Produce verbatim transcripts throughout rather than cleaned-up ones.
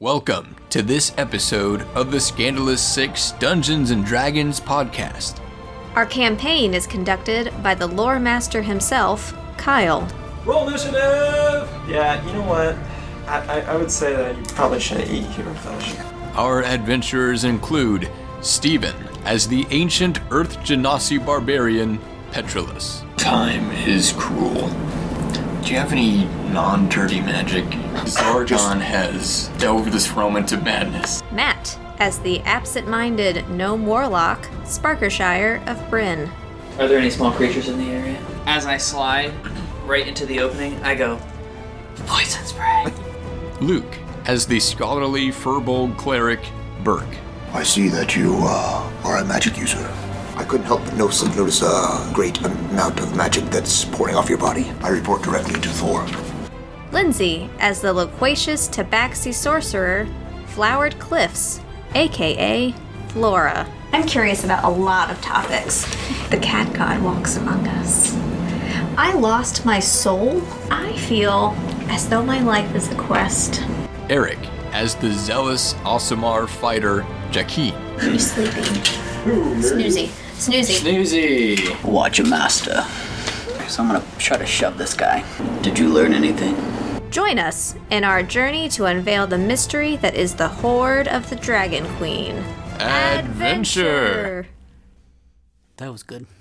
Welcome to this episode of the Scandalous Six Dungeons and Dragons podcast. Our campaign is conducted by the lore master himself, Kyle. Roll initiative! Yeah, you know what? I, I, I would say that you probably shouldn't eat human flesh. Our adventurers include Stephen as the ancient Earth Genasi barbarian, Petrolus. Time is cruel. Do you have any non-dirty magic? Zargon has delved this realm into madness. Matt as the absent-minded gnome warlock, Sparkershire of Bryn. Are there any small creatures in the area? As I slide right into the opening, I go, poison spray. Luke as the scholarly furbolg cleric, Burke. I see that you uh, are a magic user. I couldn't help but notice, notice a great amount of magic that's pouring off your body. I report directly to Thor. Lindsay as the loquacious tabaxi sorcerer, Flowered Cliffs, aka Flora. I'm curious about a lot of topics. The cat god walks among us. I lost my soul. I feel as though my life is a quest. Eric as the zealous Aasimar fighter, Jackie. He's sleeping. Snoozy. Snoozy. Snoozy. Watch a master. So I'm gonna try to shove this guy. Did you learn anything? Join us in our journey to unveil the mystery that is the Hoard of the Dragon Queen. Adventure! That was good.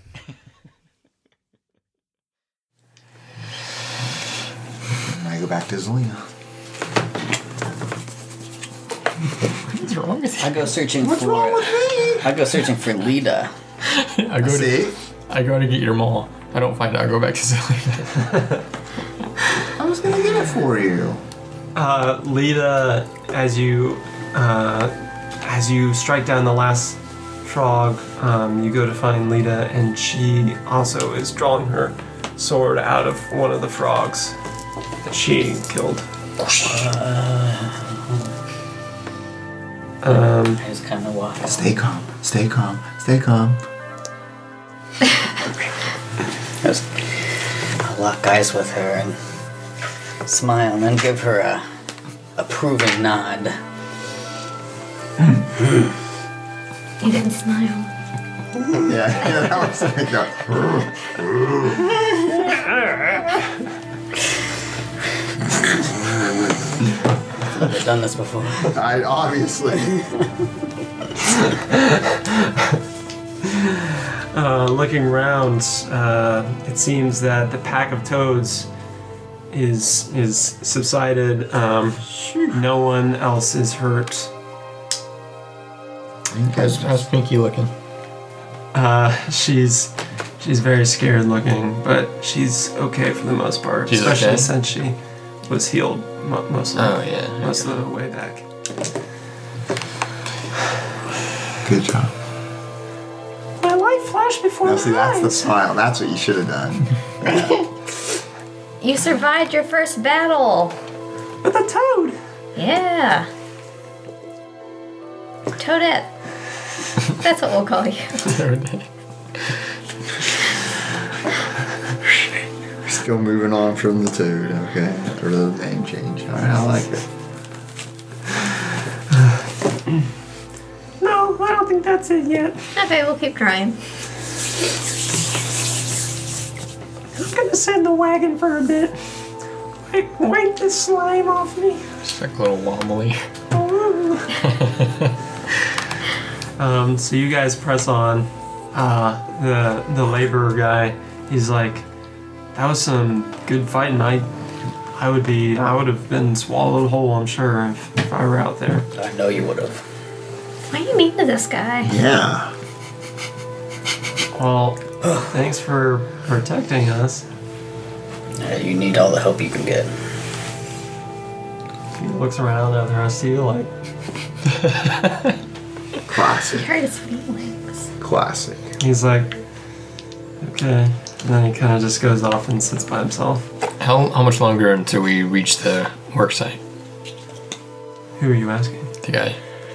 I go back to Zelina. What's wrong with you? I go searching What's for. wrong with me? I go searching for Lita. I go See? to I go to get your maul. I don't find it. I go back to Zelina. I was gonna get it for you. Uh, Lita, as you uh, as you strike down the last frog, um, you go to find Lita, and she also is drawing her sword out of one of the frogs that she killed. Um, He's kind of wild. Stay calm. Stay calm. Stay calm. Just I lock eyes with her and smile, and then give her a approving nod. You didn't smile. Yeah, yeah, that was like I've done this before. I obviously. uh, looking around, uh, it seems that the pack of toads is is subsided. Um, no one else is hurt. How's, how's Pinky looking? Uh, she's she's very scared looking, but she's okay for the most part. She's especially okay? since she was healed mo- most of the, Oh, yeah, most okay. of the way back. Good job. My life flashed before Now my see, that's the eyes. smile. That's what you should have done. You survived your first battle. With a toad. Yeah. Toadette. That's what we'll call you. Still moving on from the toad, okay? Or the name change. Alright, I like it. No, I don't think that's it yet. Okay, we'll keep trying. I'm gonna send the wagon for a bit. Wipe, wipe this slime off me. Just like a little wobbly. Um, so you guys press on. Uh, the the laborer guy, he's like, that was some good fighting. I I would be I would have been swallowed whole, I'm sure, if, if I were out there. I know you would have. Why are you mean to this guy? Yeah. Well, thanks for protecting us. Uh, you need all the help you can get. He looks around at the rest of you like, Classic. Hurt his feelings. Classic. he's like, okay. And then he kind of just goes off and sits by himself. How how much longer until we reach the work site? Who are you asking? The guy.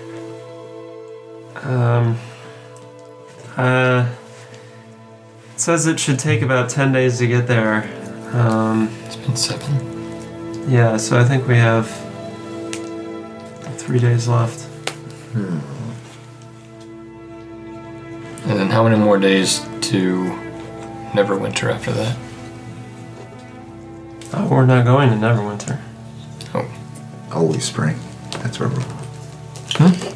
Um, uh, it says it should take about ten days to get there. Um, It's been seven. yeah, so I think we have Three days left. Hmm. And then how many more days to Neverwinter after that? Oh, we're not going to Neverwinter. Oh. Holy Spring. That's where we're Hmm?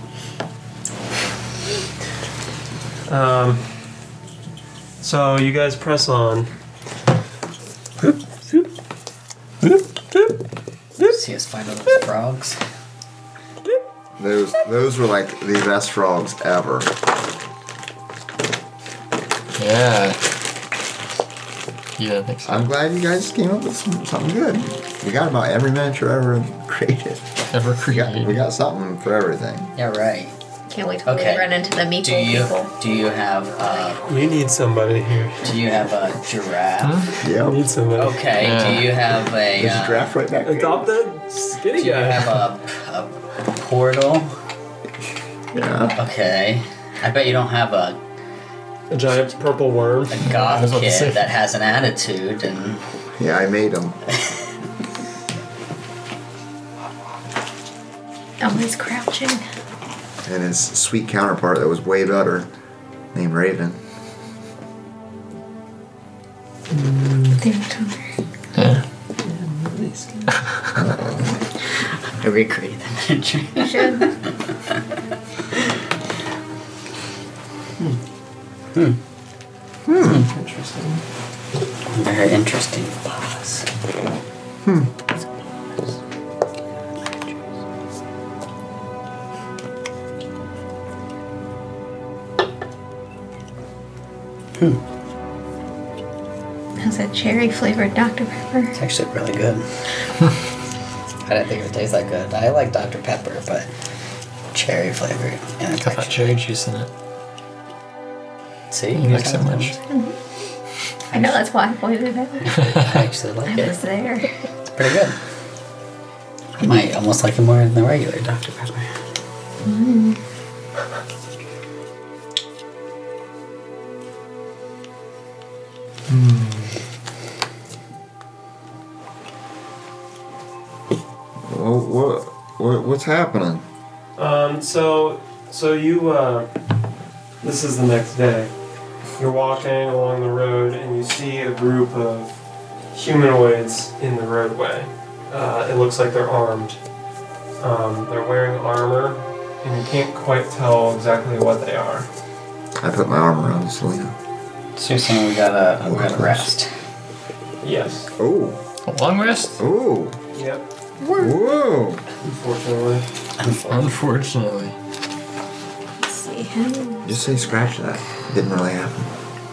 Um, so you guys press on. See us find all those frogs. Those those were like the best frogs ever. Yeah. Yeah, I think so. I'm glad you guys came up with some, something good. We got about every miniature ever created. Ever We got, created. we got something for everything. Yeah, right. Can't wait till Okay. we run into the meeple Do you people. do you have uh We need somebody here. do you have a giraffe? We Yeah. need somebody. Okay. Yeah. Do you have a There's a uh, draft right back there. Adopt that skinny do you guy. have a, a portal? Yeah. Okay. I bet you don't have a, A giant purple worm. a I was goth about to say. kid that has an attitude and Yeah, I made them. Oh, he's crouching. And his sweet counterpart that was way better, named Raven. Yeah. I recreated the miniature. You should. Interesting. Very interesting. Pause. How's that cherry flavored Doctor Pepper? It's actually really good. I didn't think it would taste that good. I like Doctor Pepper, but cherry flavored. And it's Got that actually, cherry juice in it. see, You like so much. I know that's why I pointed it out. I actually like I was it. there. It's pretty good. I might almost like it more than the regular Doctor Pepper. Well, what, what, what's happening? Um, so, so you, uh, this is the next day. You're walking along the road and you see a group of humanoids in the roadway. Uh, it looks like they're armed. Um, they're wearing armor, and you can't quite tell exactly what they are. I put my arm around Selena. So you're saying we gotta, we gotta rest. Yes. Oh, A long rest? oh, Yep. whoa. Unfortunately. Unfortunately. Let's see him. Just say scratch that. It didn't really happen.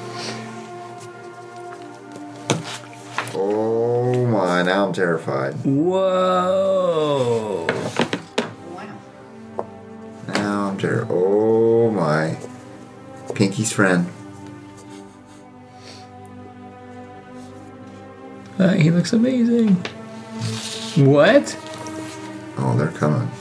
Oh my, now I'm terrified. Whoa! Wow. Now I'm terrified. Oh my. Pinky's friend. Uh, he looks amazing. What? Oh, they're coming.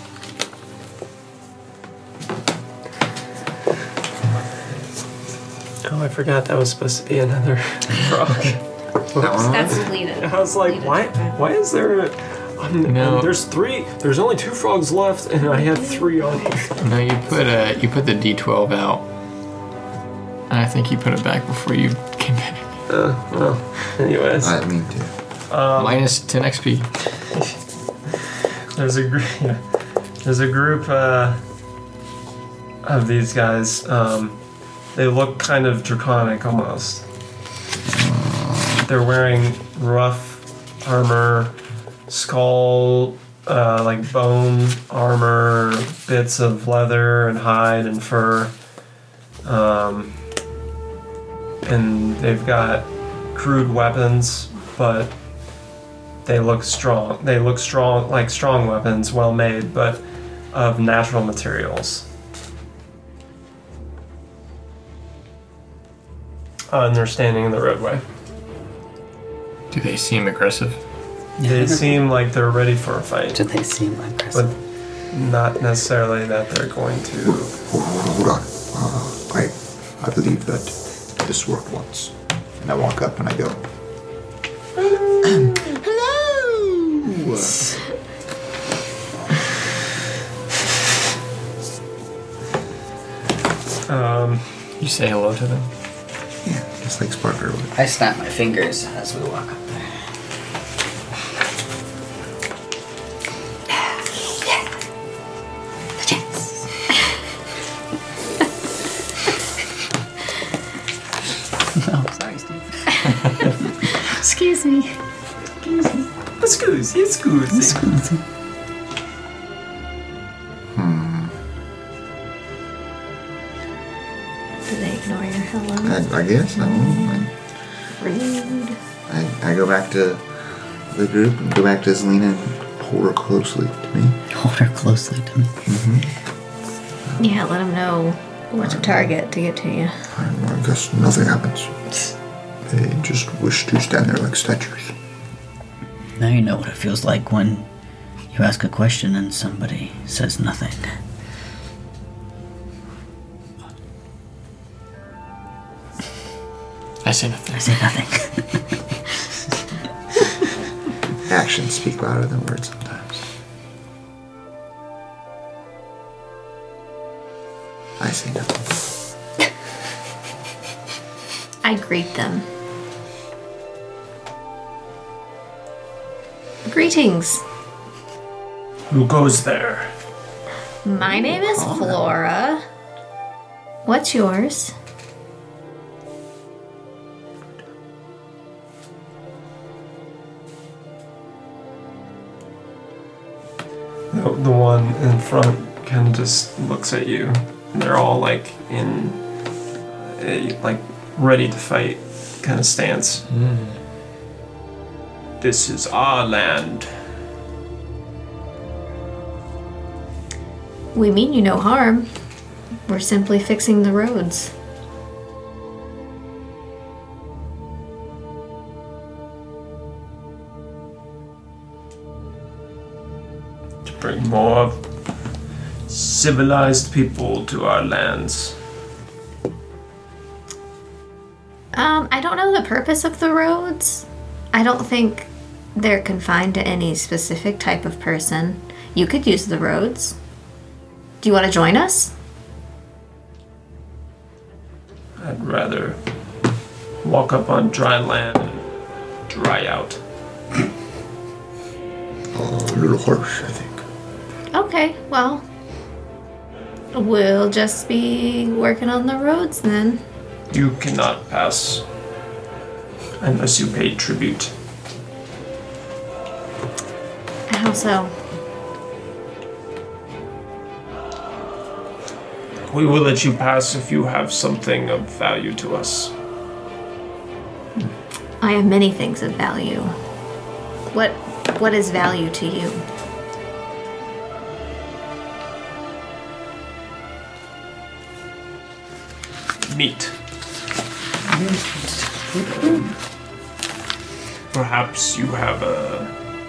Oh, I forgot that was supposed to be another frog. That one? That's Lita. I was like, why? Why is there? A, um, No. There's three. There's only two frogs left, and I had three on here. No, you put uh, you put the D twelve out. And I think you put it back before you came back. Uh, well, anyways, I didn't mean to. Minus ten X P. there's a gr- yeah, there's a group uh, of these guys. Um, they look kind of draconic almost. They're wearing rough armor, skull, uh, like bone armor, bits of leather and hide and fur. Um, and they've got crude weapons, but they look strong. They look strong, like strong weapons, well made, but of natural materials. Uh, and they're standing in the roadway. Do they seem aggressive? They seem like they're ready for a fight, Do they seem like but aggressive? not necessarily that they're going to. Hold, hold on. Uh, I, I believe that this worked once. And I walk up and I go, hello. Um, you say hello to them? Yeah, just like Sparker would. I snap my fingers as we walk up there. Oh, sorry, Steve. Excuse me. Excuse, excuse, excuse. Hmm. Do they ignore your hello? I, I guess. I don't know. Rude. I, I go back to the group and go back to Zelina and hold her closely to me. Hold her closely to me. Mm-hmm. Yeah, let them know what's your target to get to you. I, I guess nothing happens. They just wish to stand there like statues. Now you know what it feels like when you ask a question and somebody says nothing. I say nothing. I say nothing. Actions speak louder than words sometimes. I say nothing. I greet them. Greetings. Who goes there? My name is Flora. What's yours? The, the one in front kind of just looks at you. And they're all like in a like ready to fight kind of stance. Mm. This is our land. We mean you no harm. We're simply fixing the roads. To bring more civilized people to our lands. Um, I don't know the purpose of the roads. I don't think they're confined to any specific type of person. You could use the roads. Do you want to join us? I'd rather walk up on dry land and dry out. A little harsh, I think. Okay, well, we'll just be working on the roads then. You cannot pass unless you pay tribute. How so? We will let you pass if you have something of value to us. I have many things of value. What what is value to you? Meat. Perhaps you have a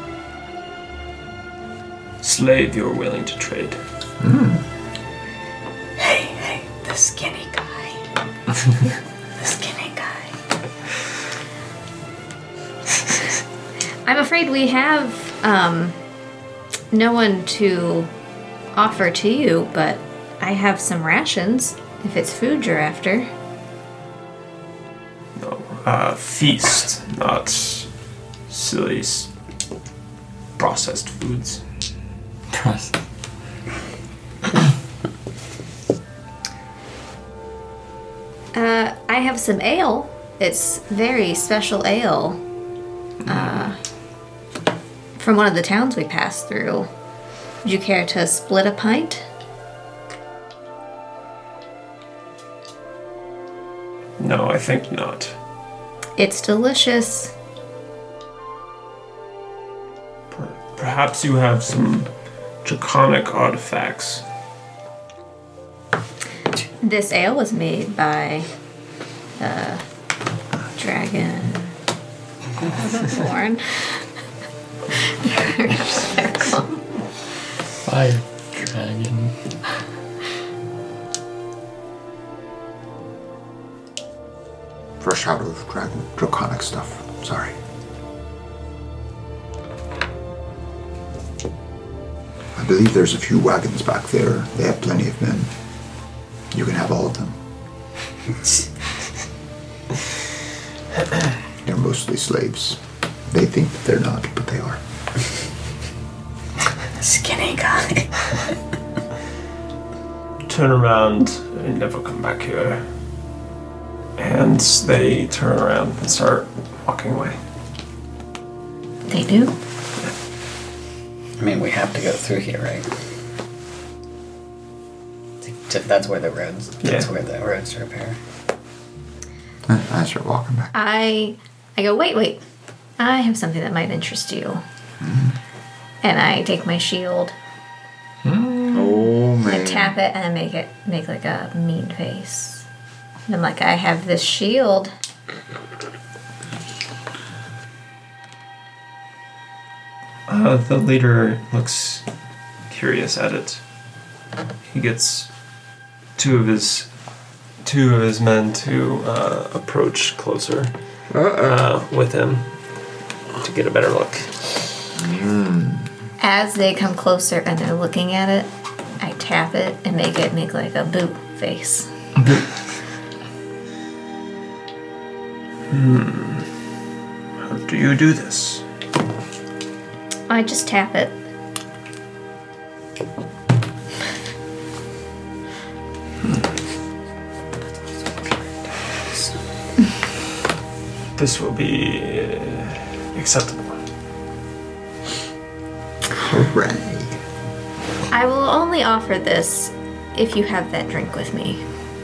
slave you're willing to trade. Mm. Hey, hey, the skinny guy. The skinny guy. I'm afraid we have um, no one to offer to you, but I have some rations if it's food you're after. No, uh, feast, not silly s- processed foods. Uh, I have some ale. It's very special ale. Uh, from one of the towns we passed through. Would you care to split a pint? No, I think not. It's delicious. Per- perhaps you have some draconic artifacts. This ale was made by a dragon. Born. Fire dragon. Fresh out of dragon draconic stuff. Sorry. I believe there's a few wagons back there. They have plenty of men. You can have all of them. They're mostly slaves. They think that they're not, but they are. Skinny guy. Turn around and never come back here. And they turn around and start walking away. They do? I mean, we have to go through here, right? That's where the roads. That's Yeah. where the roads repair. I start walking back. I I go, wait, wait. I have something that might interest you. Mm. And I take my shield Oh man. and tap it and I make it make like a mean face. And I'm like, I have this shield. Uh, the leader looks curious at it. He gets two of his two of his men to uh, approach closer uh, with him to get a better look. As they come closer and they're looking at it, I tap it and make it make like a boo face. How do you do this? I just tap it. This will be uh, acceptable. Hooray. I will only offer this if you have that drink with me.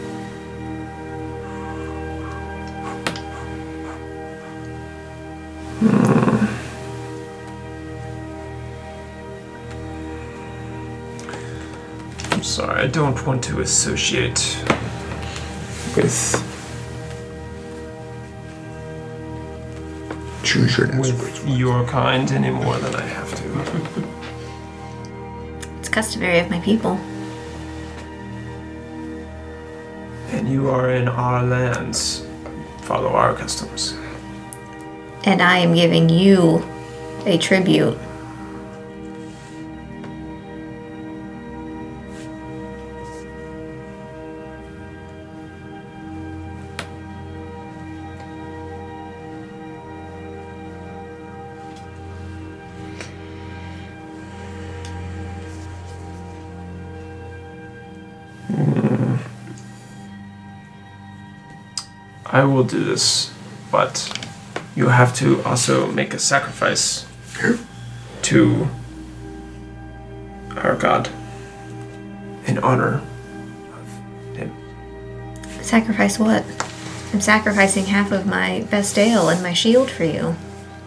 I'm sorry, I don't want to associate with Choose your next with words. your kind any more than I have to. It's customary of my people. And you are in our lands. Follow our customs. And I am giving you a tribute. I will do this, but you have to also make a sacrifice to our god in honor of him. Sacrifice what? I'm sacrificing half of my best ale and my shield for you.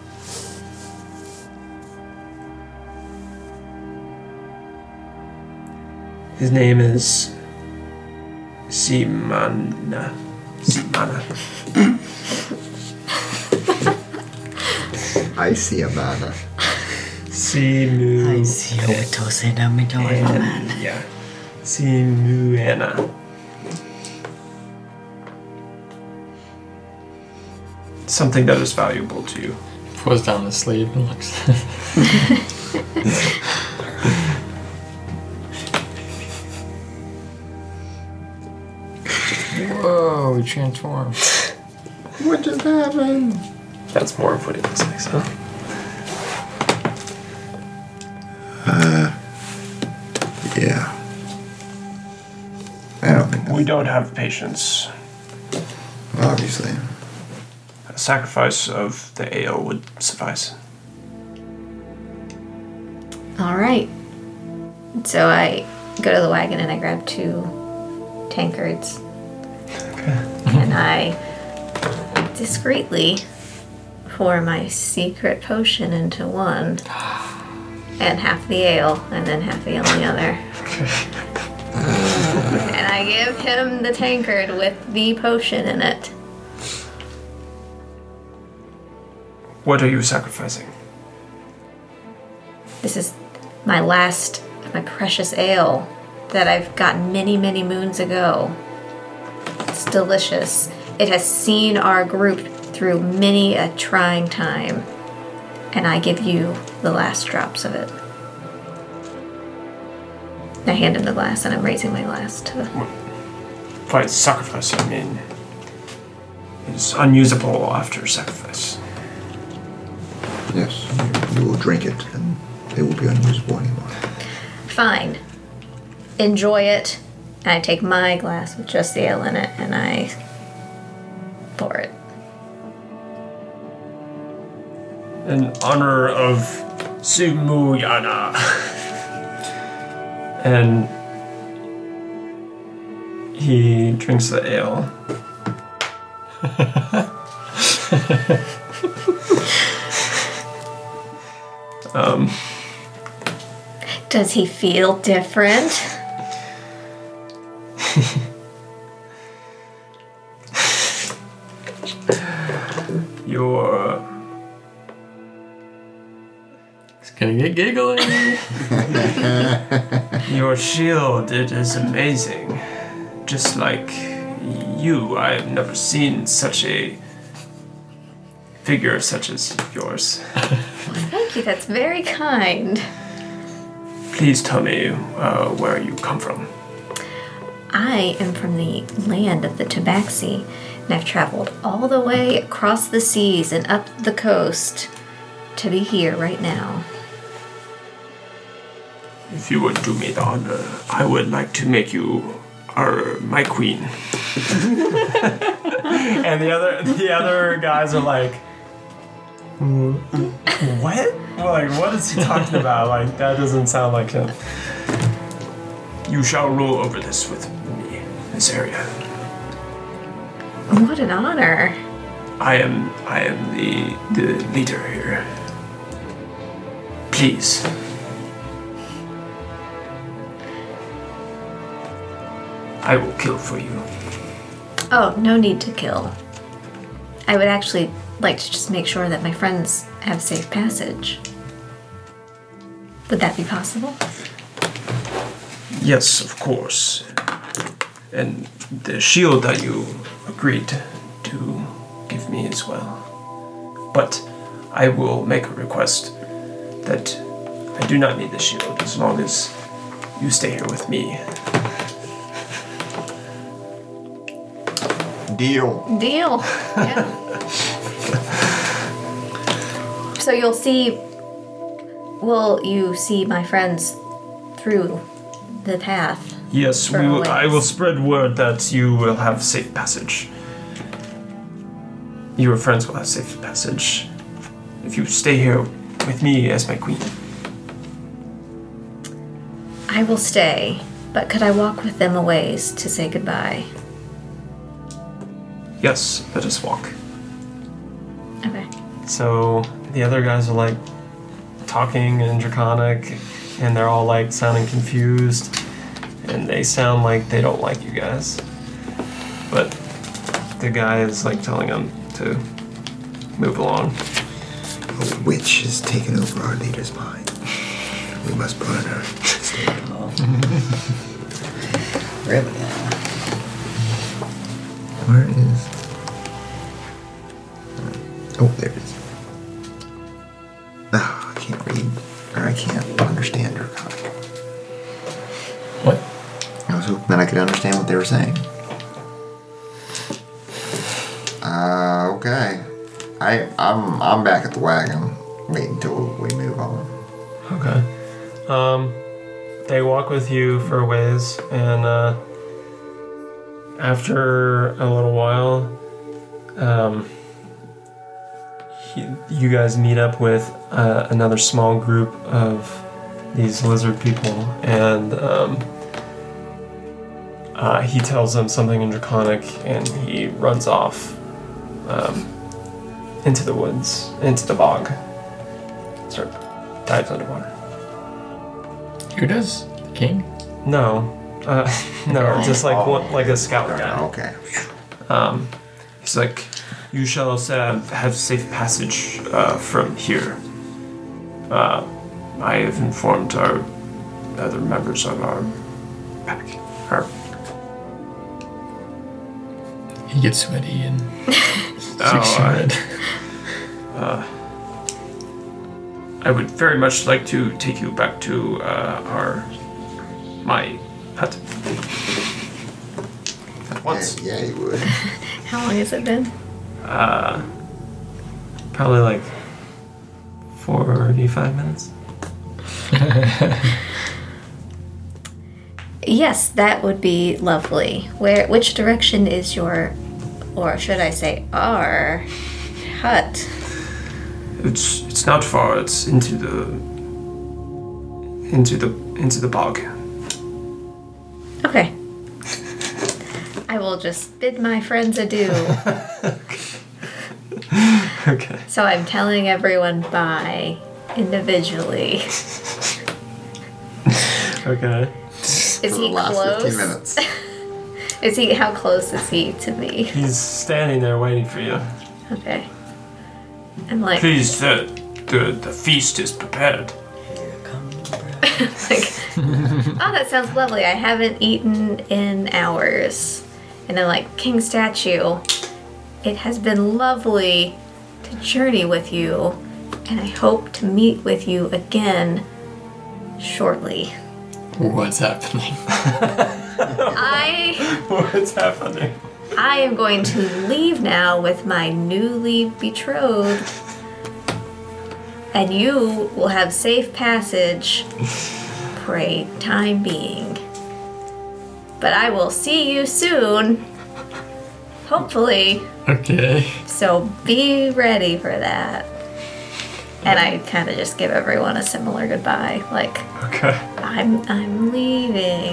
His name is Simana. Simana. I see a man. Simu. see what to say to me, and- Yeah. Simuana. Something that is valuable to you. Pulls down the sleeve and looks. Whoa, we transformed. What just happened? That's more of what he looks like, so. Yeah. I don't think We that's don't have patience. obviously. A sacrifice of the ale would suffice. All right. So I go to the wagon and I grab two tankards. And I discreetly pour my secret potion into one, and half the ale, and then half the ale in the other. And I give him the tankard with the potion in it. What are you sacrificing? This is my last, my precious ale that I've gotten many, many moons ago. It's delicious. It has seen our group through many a trying time. And I give you the last drops of it. I hand him the glass and I'm raising my glass to fight sacrifice, I mean, it's unusable after sacrifice. Yes, you will drink it, and it will be unusable anymore. Fine. Enjoy it. And I take my glass with just the ale in it, and I pour it. In honor of Simuyana. And he drinks the ale. um, Does he feel different? Your It's gonna get giggly. your shield, it is amazing. Just like you, I have never seen such a figure such as yours. Thank you, that's very kind. Please tell me uh, where you come from. I am from the land of the Tabaxi, and I've traveled all the way across the seas and up the coast to be here right now. If you would do me the honor, I would like to make you our my queen. And the other the other guys are like, what? Like, what is he talking about? Like, that doesn't sound like him. You shall rule over this with me, this area. What an honor. I am I am the the leader here. Please. I will kill for you. Oh, no need to kill. I would actually like to just make sure that my friends have safe passage. Would that be possible? Yes, of course. And the shield that you agreed to give me as well. But I will make a request that I do not need the shield as long as you stay here with me. Deal. Deal. Yeah. So you'll see. Will you see my friends through the path? Yes, For we will, always. I will spread word that you will have safe passage. Your friends will have safe passage if you stay here with me as my queen. I will stay, but could I walk with them a ways to say goodbye? Yes, let us walk. Okay. So the other guys are like talking in Draconic, and they're all like sounding confused, and they sound like they don't like you guys. But the guy is like telling them to move along. A witch has taken over our leader's mind. We must burn her. Really? Where is... Oh, there it is. Oh, I can't read. Or I can't understand her comic. What? I was hoping that I could understand what they were saying. Uh, okay. I, I'm, I'm back at the wagon. Wait until we move on. Okay. Um, they walk with you for a ways, and uh, after a little while, um, he, you guys meet up with uh, another small group of these lizard people, and um, uh, he tells them something in Draconic, and he runs off um, into the woods, into the bog. Start dives underwater. Who does? The king? No, uh, no, just like one, like a scout guy. Okay. Um, he's like, you shall have, have safe passage uh, from here. Uh, I have informed our other members of our pack. Our, He gets sweaty and oh, I, uh, I would very much like to take you back to uh, our my hut. once. Yeah, yeah, you would. How long has it been? Uh, probably like forty-five minutes. Yes, that would be lovely. Where? Which direction is your, or should I say, our hut? It's it's not far. It's into the into the into the bog. Okay. I will just bid my friends adieu. Okay. So I'm telling everyone bye individually. Okay. Is For he the last close? fifteen minutes. Is he? How close is he to me? He's standing there waiting for you. Okay. I'm like, Please, the the, the feast is prepared. like, oh, that sounds lovely. I haven't eaten in hours. And I'm like, King Statue, it has been lovely to journey with you, and I hope to meet with you again shortly. What's happening? I What's happening? I am going to leave now with my newly betrothed, and you will have safe passage for a time being. But I will see you soon, hopefully, Okay. so be ready for that. And I kind of just give everyone a similar goodbye, like, Okay. I'm I'm leaving.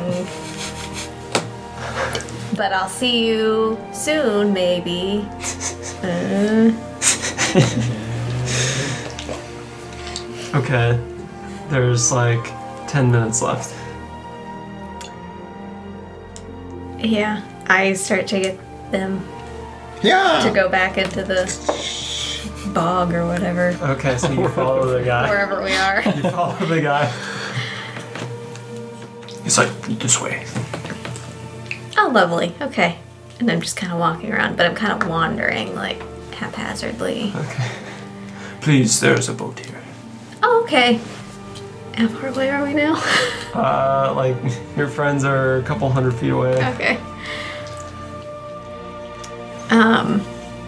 But I'll see you soon, maybe. Uh, Okay. There's like ten minutes left. yeah, I start to get them Yeah. to go back into the bog or whatever, Okay, so you follow the guy. wherever we are. You follow the guy. He's like, this way. Oh, lovely. Okay. And I'm just kind of walking around, but I'm kind of wandering, like, haphazardly. Okay. Please, there's a boat here. Oh, okay. How far away are we now? Uh, like, your friends are a couple hundred feet away. Okay. Um,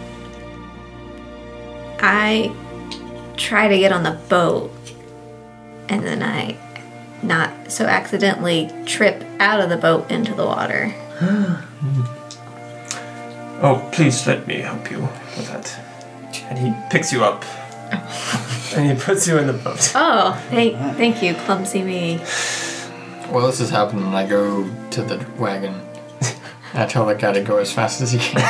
I try to get on the boat, and then I not so accidentally trip out of the boat into the water. Oh, please let me help you with that. And he picks you up. And he puts you in the boat. Oh, thank, thank you, clumsy me. While this is happening, I go to the wagon. I tell the guy to go as fast as he can.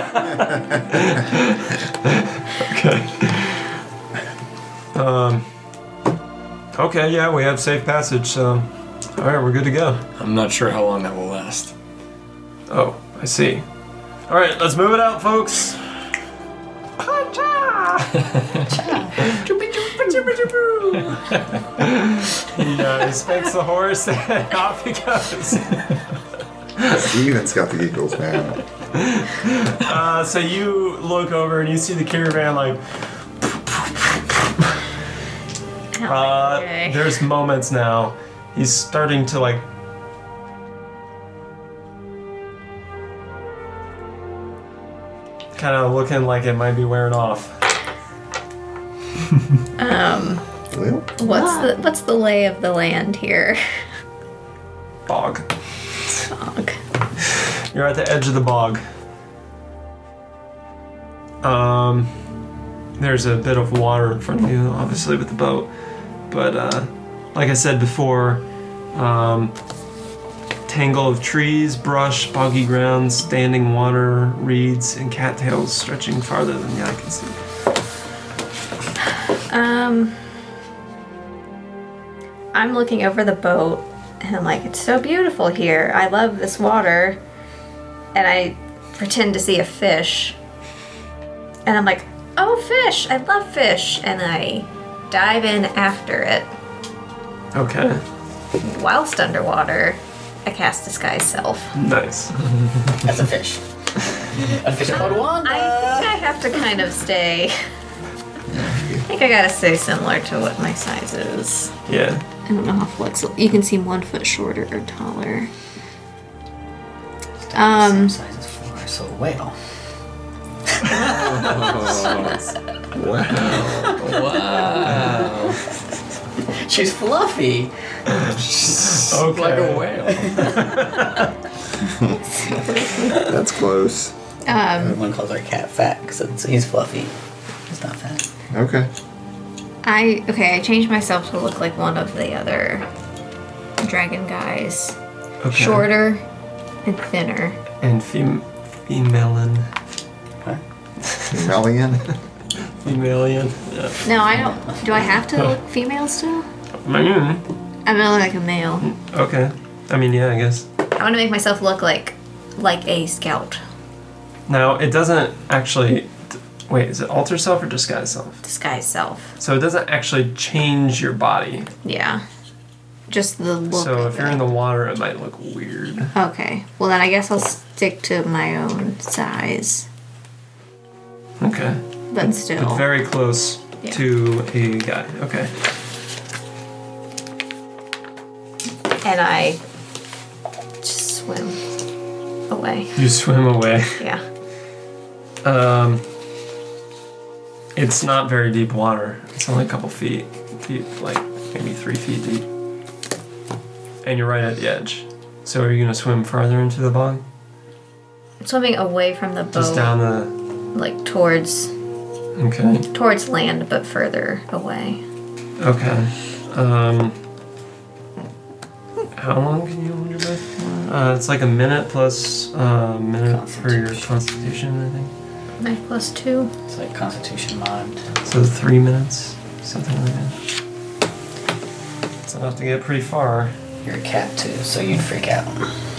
Okay. Um. Okay, yeah, we have safe passage, so. Alright, we're good to go. I'm not sure how long that will last. Oh, I see. Alright, let's move it out, folks. he, uh, he spanks the horse and off he goes. Steven's got the giggles, man. Uh, so you look over and you see the caravan like. Uh, Okay. there's moments now. He's starting to like. Kind of looking like it might be wearing off. Um, Well, what's the what's the lay of the land here? Bog. Bog. You're at the edge of the bog. Um, there's a bit of water in front of you, obviously, with the boat. But, uh, like I said before, um, tangle of trees, brush, boggy ground, standing water, reeds, and cattails stretching farther than the eye can see. Um, I'm looking over the boat, and I'm like, it's so beautiful here. I love this water. And I pretend to see a fish. And I'm like, oh, fish! I love fish! And I dive in after it. Okay, Whilst underwater, I cast Disguise Self. nice. That's a fish. A fish called Wanda. I think I have to kind of stay. I think I gotta stay similar to what my size is. Yeah. I don't know how flexible. You can seem one foot shorter or taller. Um, Same size as So whale. Wow. She's fluffy. Okay. Like a whale. That's close. Um, Everyone calls our cat fat because he's fluffy. He's not fat. Okay. I okay. I changed myself to look like one of the other dragon guys. Okay. Shorter and thinner. And fem- female What? Melian. Femalian. Yeah. No, I don't. Do I have to look female still? Mm, I'm gonna look like a male. okay. I mean, yeah, I guess. I want to make myself look like like a scout. Now, it doesn't actually. Wait, is it alter self or disguise self? Disguise self. So it doesn't actually change your body. Yeah. Just the look. So of if you're it. in the water, it might look weird. Okay. Well, then I guess I'll stick to my own size. Okay. But still. But very close Yeah. to a guy. Okay. And I just swim away. You swim away. Yeah. Um, it's not very deep water. It's only a couple feet deep, like maybe three feet deep. And you're right at the edge. So are you gonna swim farther into the bog? Swimming away from the boat. Just down the. Like towards Okay. towards land, but further away. Okay. Um. How long can you hold your breath for? Uh, it's like a minute plus uh, a minute for your constitution, I think. Nine plus two. It's like Constitution mod. So three minutes, something like that. It's enough to get pretty far. You're a cat too, so you'd freak out.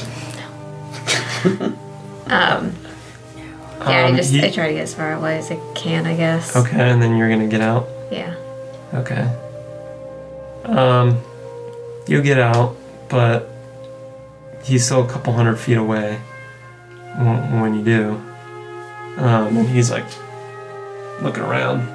Um. Yeah, Um, I just he- I try to get as far away as I can, I guess. Okay, and then you're gonna get out. Yeah. Okay. Um, you get out, but he's still a couple hundred feet away when, when you do. Um, and he's like looking around.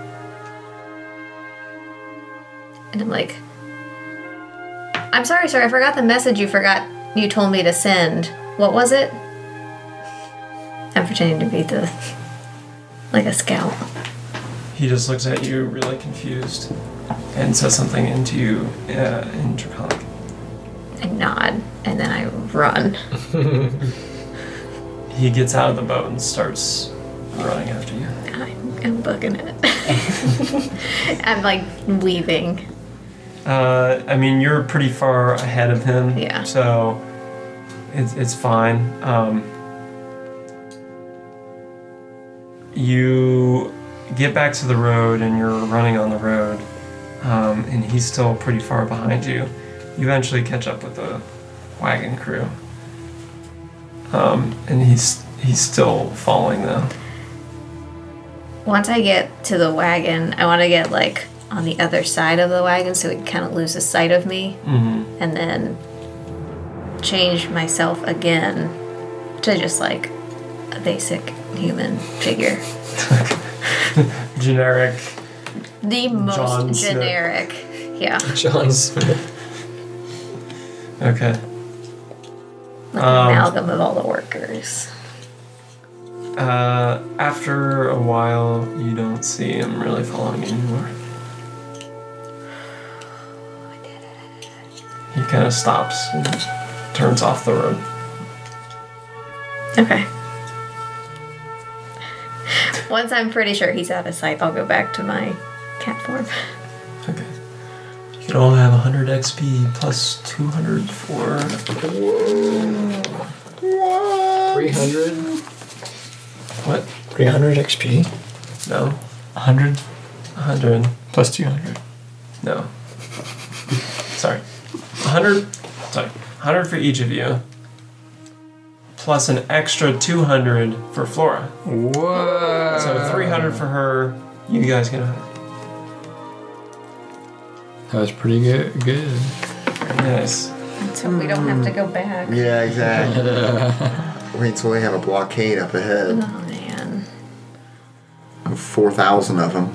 And I'm like, I'm sorry, sir. I forgot the message you forgot. You told me to send. What was it? I'm pretending to be the like a scout. He just looks at you really confused and says something into you uh, in Draconic. I nod and then I run. He gets out of the boat and starts running after you. I'm, I'm booking it. I'm like weaving. Uh, I mean, you're pretty far ahead of him. Yeah. So it's it's fine. Um, you get back to the road and you're running on the road, um, and he's still pretty far behind you. You eventually catch up with the wagon crew, um, and he's he's still following them. Once I get to the wagon, I want to get like on the other side of the wagon so he kind of loses sight of me, Mm-hmm. and then change myself again to just like a basic human figure. Generic. The most John Smith. generic. Yeah. John Smith. Okay. Like Um, an amalgam of all the workers. Uh, after a while, you don't see him really following you anymore. He kind of stops and turns off the road. Okay. Once I'm pretty sure he's out of sight, I'll go back to my cat form. Okay. You can all have one hundred X P plus two hundred for... three hundred? What? three hundred X P? No. one hundred? one hundred. Plus two hundred. No. Sorry. one hundred... Sorry. one hundred for each of you. Plus an extra two hundred for Flora. Whoa. So three hundred for her. You guys get one hundred. That was pretty good. Good. Nice. So we don't have to go back. Yeah, exactly. Wait till they have a blockade up ahead. Oh man. four thousand of them.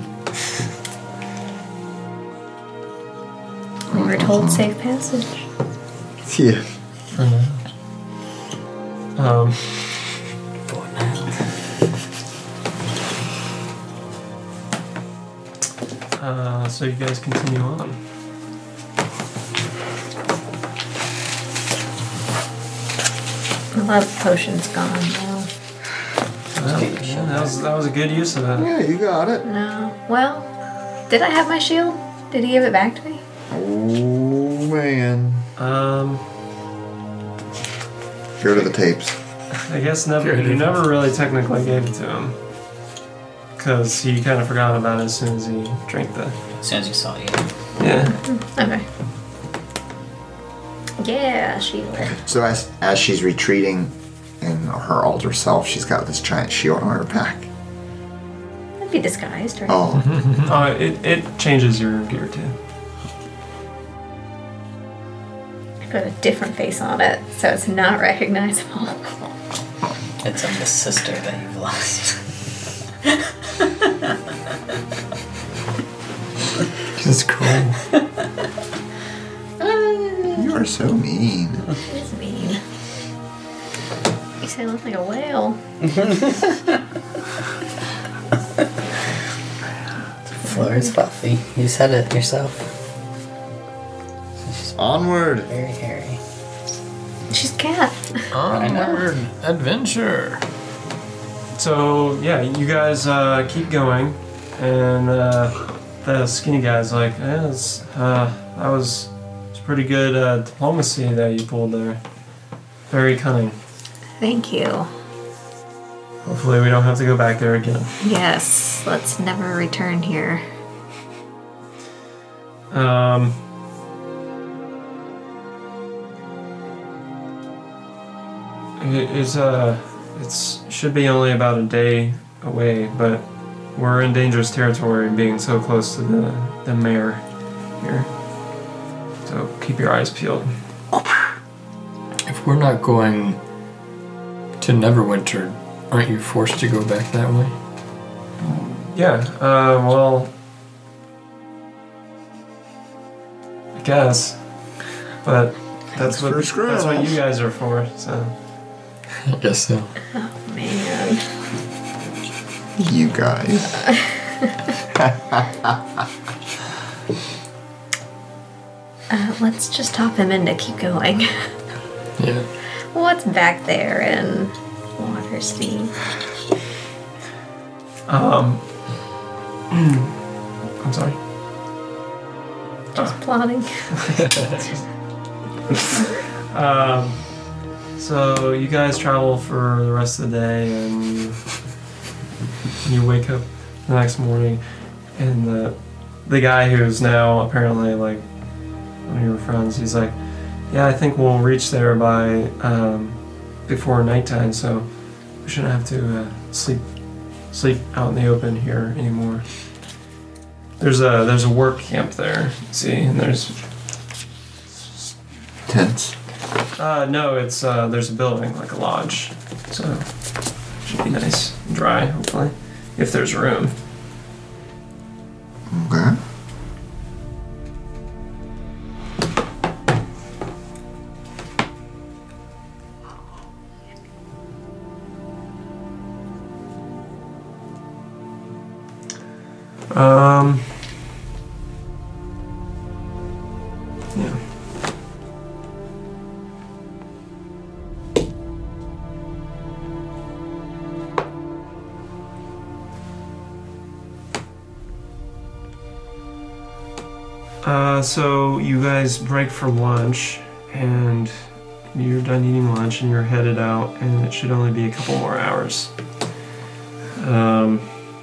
We were told safe passage. Yeah. Um, Uh, so you guys continue on. A lot of potions gone though. Well, yeah, that was that was a good use of that. Yeah, you got it. No. Well, did I have my shield? Did he give it back to me? Oh man. Um, Go to the tapes. I guess never. You never really technically gave it to him because he kind of forgot about it as soon as he drank the. As soon as you saw you. Yeah. Okay. Yeah, shield. So as as she's retreating in her alter self, she's got this giant shield on her back. That'd be disguised, right? Oh. uh, it it changes your gear too. Put a different face on it so it's not recognizable. It's of the sister that you've lost. That's cool. You are so mean. It is mean. You say I look like a whale. Floor is fluffy. You said it yourself. Onward. Very hairy. She's cat. Onward adventure. So yeah, you guys uh, keep going, and uh, the skinny guy's like, eh, it's, uh, that was, it's pretty good uh, diplomacy that you pulled there. Very cunning. Thank you. Hopefully we don't have to go back there again. Yes, let's never return here. Um. It, it's uh, it's should be only about a day away, but we're in dangerous territory being so close to the the mayor here. So keep your eyes peeled. If we're not going to Neverwinter, aren't you forced to go back that way? Yeah. Uh. Well. I guess. But that's what for that's what scrolls. you guys are for. So. I guess so. Oh man. You guys. Uh, let's just top him in to keep going. Yeah. What's back there in Waterstein? Um. I'm sorry. Just plotting. Um. So you guys travel for the rest of the day, and you, you wake up the next morning, and the the guy who's now apparently like one of your friends, he's like, "Yeah, I think we'll reach there by um, before nighttime, so we shouldn't have to uh, sleep sleep out in the open here anymore." There's a there's a work camp there, see, and there's Tents. Uh, no, it's, uh, there's a building, like a lodge. So, should be nice and dry, hopefully. If there's room. Okay. Um. Yeah. Uh, so you guys break for lunch, and you're done eating lunch, and you're headed out, and it should only be a couple more hours. Um,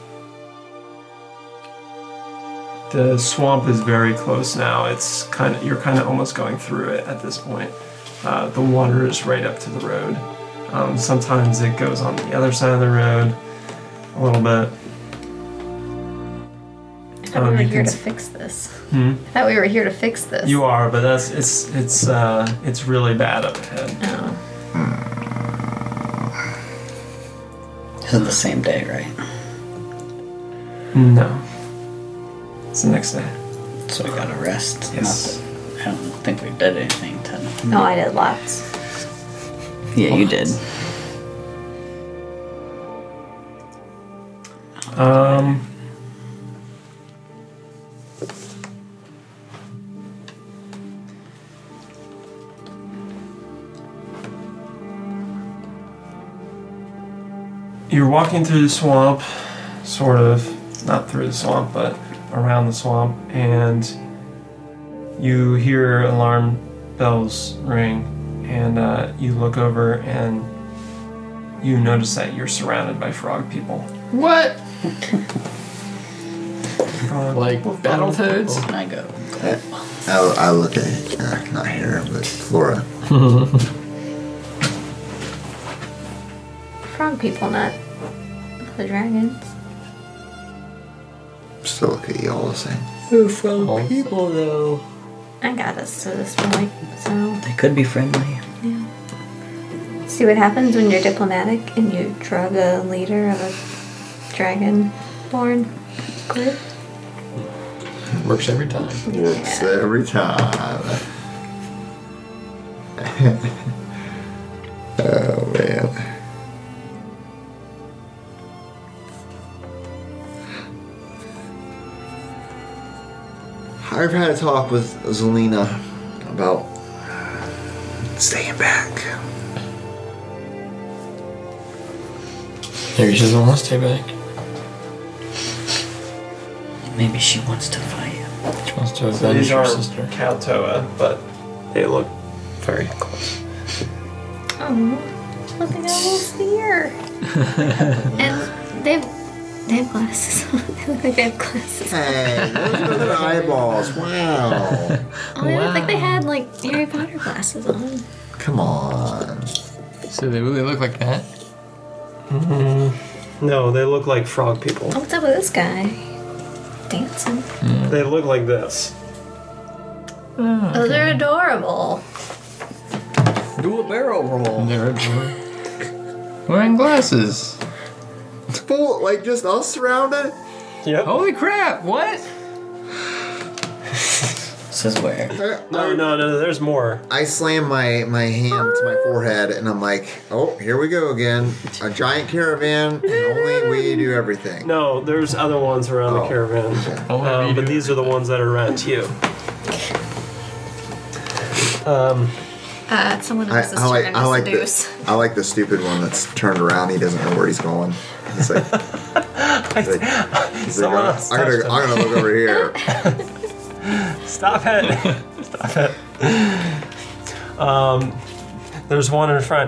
the swamp is very close now. It's kind of you're kind of almost going through it at this point. Uh, the water is right up to the road. Um, sometimes it goes on the other side of the road a little bit. I thought Um, we were you here can to s- fix this. Hmm? I thought we were here to fix this. You are, but that's it's it's uh it's really bad up ahead. Oh. This is the same day, right? No. It's the next day. So we gotta rest. Yes. Not that, I don't think we did anything to. No, I did lots. Yeah, you did. Um you're walking through the swamp, sort of, not through the swamp, but around the swamp, and you hear alarm bells ring, and uh, you look over and you notice that you're surrounded by frog people. What? Like Battletoads? Can I go? I, I look at, uh, not her, but Flora. Frog people, not the dragons. Still look at you all the same. We're frog people, though. I got us to this point, so They could be friendly. yeah. See what happens when you're diplomatic and you drug a leader of a dragon-born group? Works every time. Works every time. Oh, man. I've had a talk with Zelina about staying back. Maybe she doesn't want to stay back. Maybe she wants to fight. She wants to So avenge these her are sister. Kaltoa, but they look very close. Oh, look at that little sphere. And they have, they have glasses on. They look like they have glasses on. Hey, those are their eyeballs. Wow. Oh, they look like they had like Harry Potter glasses on. Come on. So they really look like that? Mm-hmm. No, they look like frog people. Oh, what's up with this guy? Dancing. They look like this. Oh, they're adorable. Do a barrel roll. They're wearing glasses. Full, like just us surrounded? Yep. Holy crap, what? Says where? No, no, no, there's more. I slam my, my hand to my forehead and I'm like, oh, here we go again. A giant caravan, and only we do everything. No, there's other ones around Oh. the caravan. Only we Um, but do these are the ones that are around you. Um, Uh, someone I, else is I like turning I to like seduce. the I like the stupid one that's turned around. He doesn't know where he's going. He's like, he's like, he's like, Someone I'm, else I'm gonna touched him. I'm gonna look over here. Stop it! Stop it. Um, there's one in front.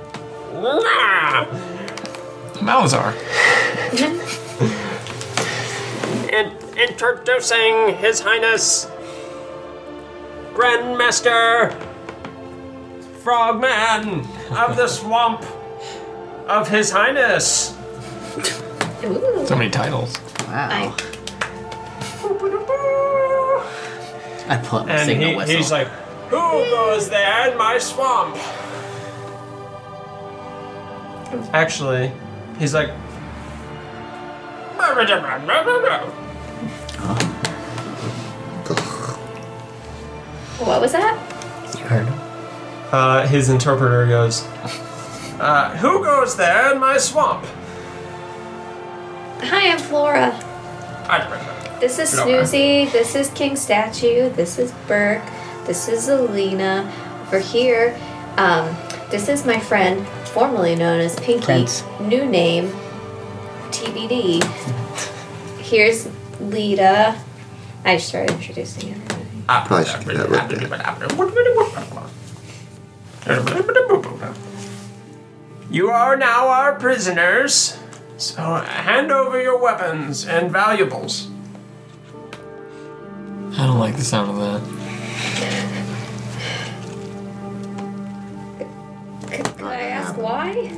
Malazar. In- introducing His Highness Grandmaster Frogman of the Swamp of His Highness. Ooh. So many titles. Wow. I, I pull up my And signal he, whistle. he's like, who goes there in my swamp? Actually, he's like, what was that? You heard him? uh, his interpreter goes, uh, who goes there in my swamp? Hi, I'm Flora. This is Snoozy. This is King Statue. This is Burke. This is Alina. Over here, um, this is my friend, formerly known as Pinky. Prince. New name, T B D. Here's Lita. I just started introducing everybody. Probably should get that looked at. You are now our prisoners, so hand over your weapons and valuables. I don't like the sound of that. Could, could I ask why?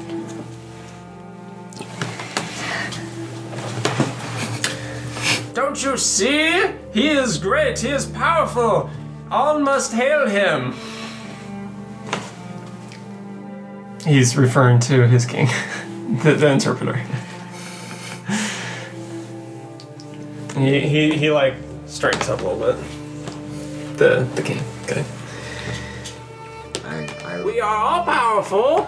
Don't you see? He is great, he is powerful. All must hail him. He's referring to his king, the, the interpreter. he, he, he like straightens up a little bit. The, the king, okay. I, I, We are all powerful.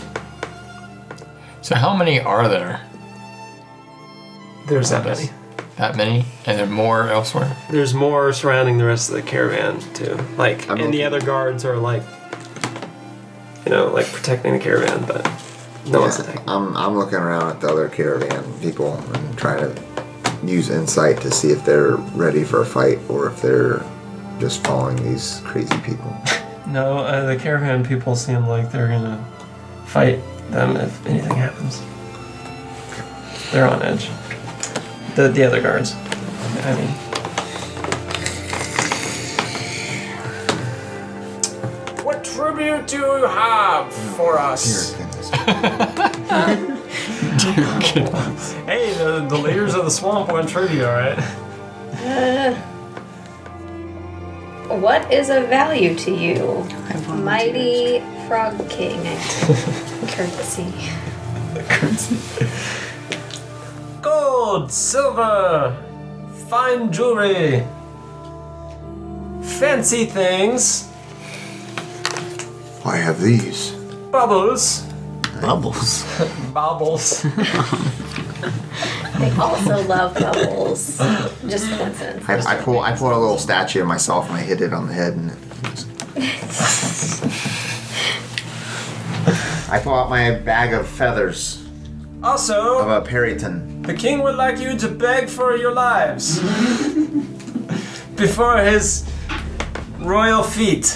So how many are there? There's that many. That many? And there are more elsewhere? There's more surrounding the rest of the caravan too. Like, I'm and the okay. other guards are like, you know, like protecting the caravan. But No one's attacking. I'm, I'm looking around at the other caravan people and trying to use insight to see if they're ready for a fight or if they're just following these crazy people. No, uh, the caravan people seem like they're gonna fight them if anything happens. They're on edge. The the other guards. I mean. What tribute do you have for us? Hey, the, the leaders of the swamp want tribute, alright? Uh, what is of value to you? Mighty Frog King. Courtesy. Courtesy. Gold, silver, fine jewelry, fancy things, I have these. bubbles, Bubbles. baubles. They also love bubbles. Just coincidence. I, I pull I pull a little statue of myself and I hit it on the head and it just... I pull out my bag of feathers of Also, a Perryton. the king would like you to beg for your lives before his royal feet.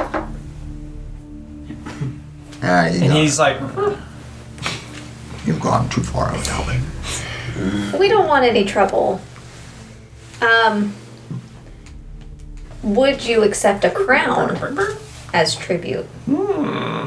Ah, you And know, he's like, You've gone too far, Talbot. We don't want any trouble. Um, would you accept a crown as tribute? hmm.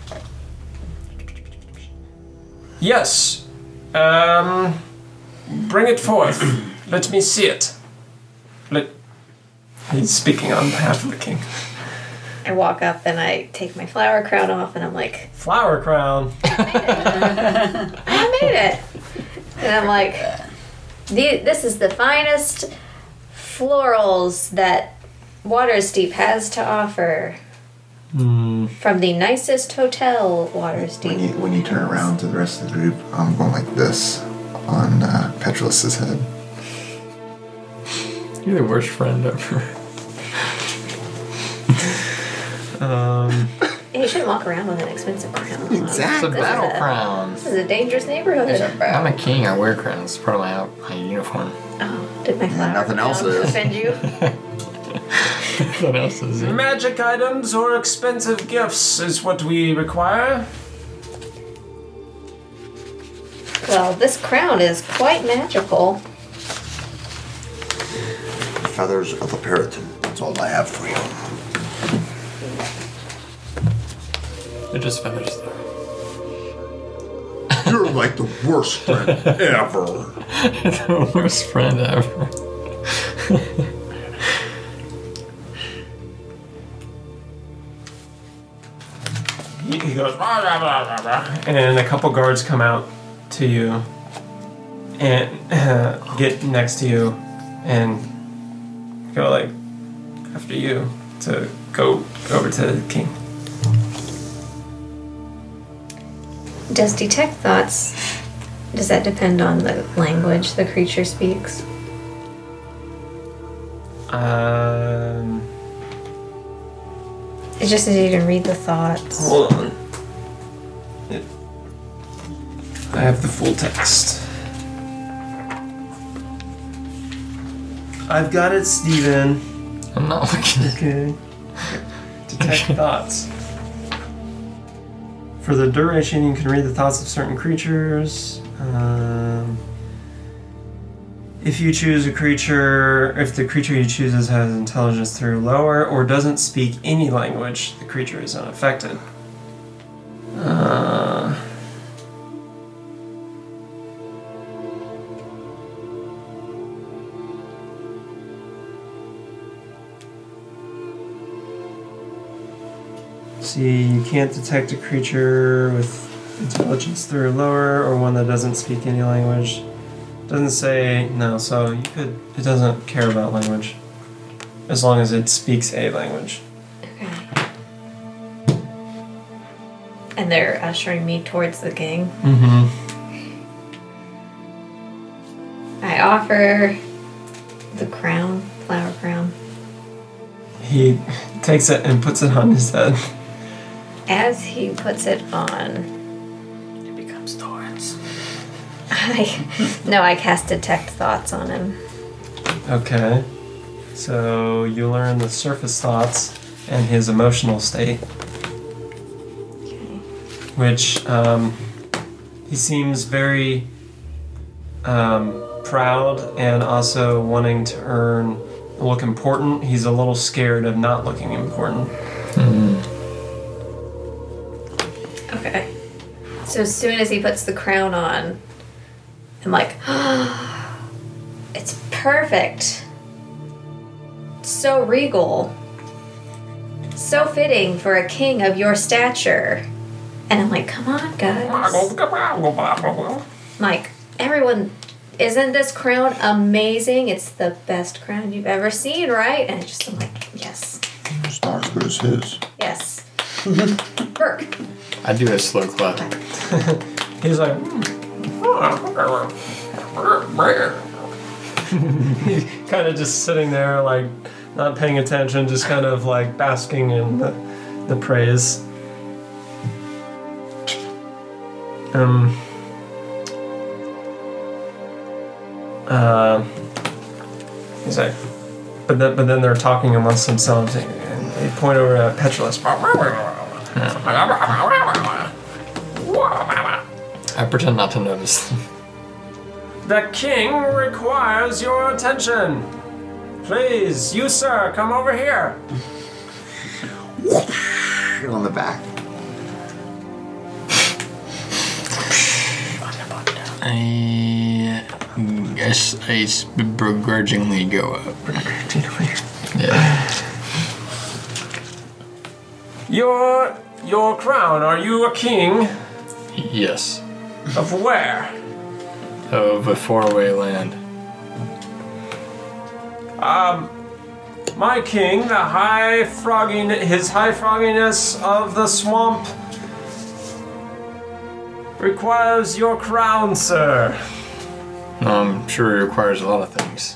Yes. Um, bring it forth. Let me see it. Let. He's speaking on behalf of the king. I walk up and I take my flower crown off and I'm like, Flower crown. I made it. And I'm like, "The- this is the finest florals that Watersteep has to offer. Hmm. From the nicest hotel, when Watersteep. you when you turn around to the rest of the group, I'm going like this on uh, Petrolus's head. You're the worst friend ever. Um. You shouldn't walk around with an expensive crown on. It's a Exactly. battle This is a- crown. This is a dangerous neighborhood. I'm a king. I wear crowns. It's part of my my uniform. Oh, did my flower nothing crown else is. offend you? What else is it? Magic items or expensive gifts is what we require. Well, this crown is quite magical. Feathers of a Perryton. That's all I have for you. They're just feathers, though. You're like the worst friend ever. The worst friend ever. He, he goes, "Rah, rah, rah, rah, rah," and a couple guards come out to you and uh, get next to you and go like after you to go over to the king. Does detect thoughts, does that depend on the language the creature speaks? Um, It just says you can read the thoughts. hold on. It, I have the full text. I've got it, Steven. I'm not looking at Okay. Detect thoughts. For the duration, you can read the thoughts of certain creatures. Um, if you choose a creature, if the creature you choose has intelligence through lower or doesn't speak any language, the creature is unaffected. Uh, See, you can't detect a creature with intelligence through lower or one that doesn't speak any language. Doesn't say no, so you could. It doesn't care about language, as long as it speaks a language. Okay. And they're ushering me towards the king. Mm-hmm. I offer the crown, flower crown. He takes it and puts it on his head. As he puts it on, I, no, I cast Detect Thoughts on him. Okay. So you learn the surface thoughts and his emotional state. Which, um, he seems very um, proud and also wanting to earn, look important. He's a little scared of not looking important. Mm. Okay. So as soon as he puts the crown on, I'm like, oh, it's perfect. So regal. So fitting for a king of your stature. And I'm like, come on, guys. Like, everyone, isn't this crown amazing? It's the best crown you've ever seen, right? And just, I'm like, yes. It's not as good as his. Yes. Burke. I do a slow clap. He's like, he's kind of just sitting there, like, not paying attention, just kind of like basking in the, the praise. Um. Uh, he's like, but then, but then they're talking amongst themselves, and they point over at Petrolus. I pretend not to notice. The king requires your attention. Please, you sir, come over here. On the back. I guess I begrudgingly go up. Yeah. Your your crown. Are you a king? Yes. Of where? Of a faraway land. Um, my king, the high frogging, his high frogginess of the swamp, requires your crown, sir. I'm sure he requires a lot of things.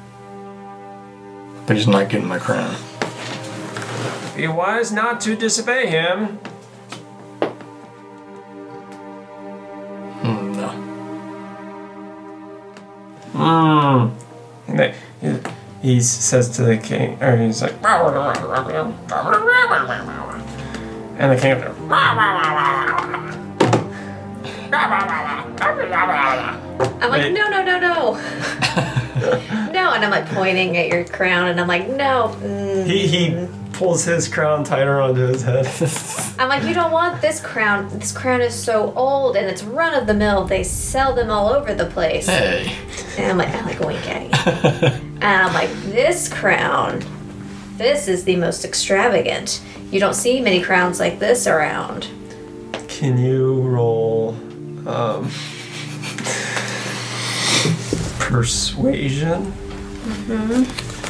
But he's not getting my crown. Be wise not to disobey him. Mm, no. Hmm. He, he says to the king, or he's like, and the king goes, I'm like, Wait. no, no, no, no. No, and I'm like pointing at your crown, and I'm like, no. Mm. he, he pulls his crown tighter onto his head. I'm like, you don't want this crown. This crown is so old, and it's run of the mill. They sell them all over the place. Hey. And I'm like, I like wink at you. And I'm like, this crown, this is the most extravagant. You don't see many crowns like this around. Can you roll um, persuasion? Mm-hmm.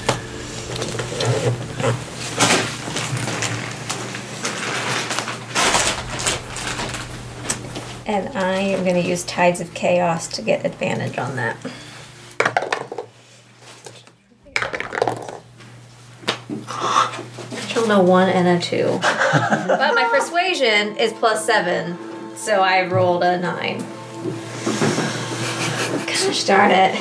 And I am going to use Tides of Chaos to get advantage on that. Natural no one and a two. But my persuasion is plus seven, so I rolled a nine. Gosh darn it.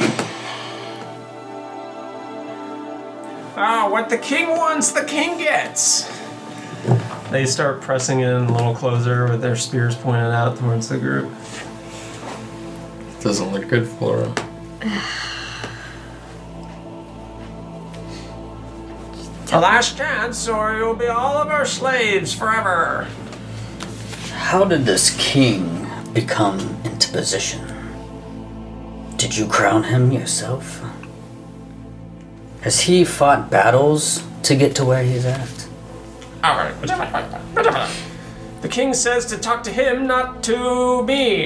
Ah, what the king wants, the king gets. They start pressing in a little closer with their spears pointed out towards the group. Doesn't look good for him. A last chance, or you'll be all of our slaves forever. How did this king become into position? Did you crown him yourself? Has he fought battles to get to where he's at? The king says to talk to him, not to me.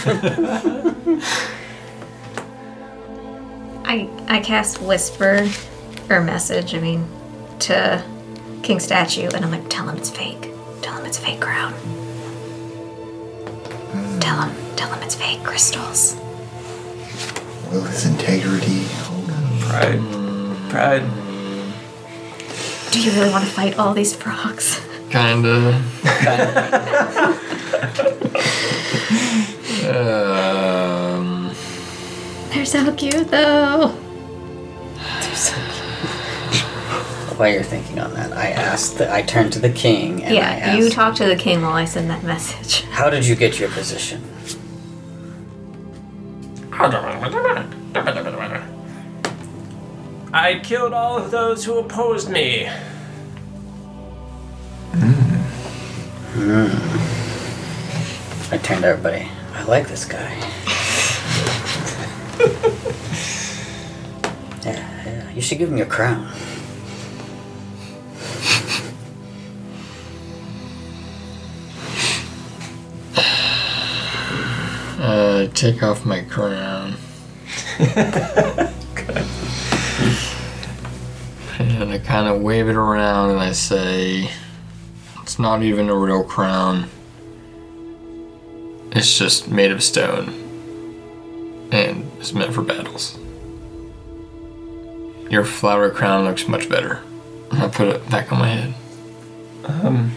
I I cast Whisper, or Message, I mean, to King Statue, and I'm like, tell him it's fake. Tell him it's fake crown. Mm. Tell him, tell him it's fake crystals. Will his integrity hold him? Pride. Pride. Do you really want to fight all these frogs? Kinda. um, so cute, though. While you're thinking on that, I asked. The, I turned to the king and I Yeah, asked, you talk to the king while I send that message. "How did you get your position?" I killed all of those who opposed me. I turned to everybody. I like this guy. yeah, yeah. You should give him your crown. Uh, take off my crown. And I kind of wave it around and I say, it's not even a real crown. It's just made of stone. And it's meant for battles. Your flower crown looks much better. I put it back on my head. Um.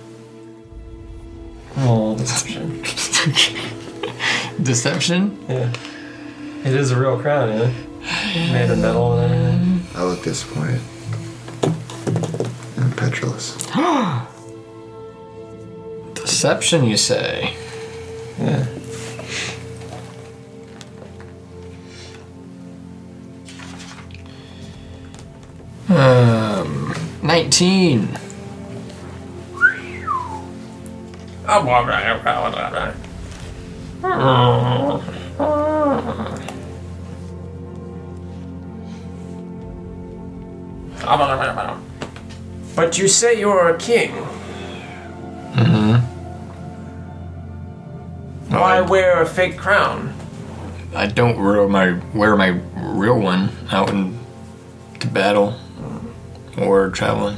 Oh, deception. Deception? Yeah. It is a real crown, yeah? Made of metal and everything. I look disappointed. And Petrolus. Deception, you say? Yeah. Um, nineteen. But you say you're a king. Mm-hmm. Why wear a fake crown? I don't wear my wear my real one out in to battle or traveling.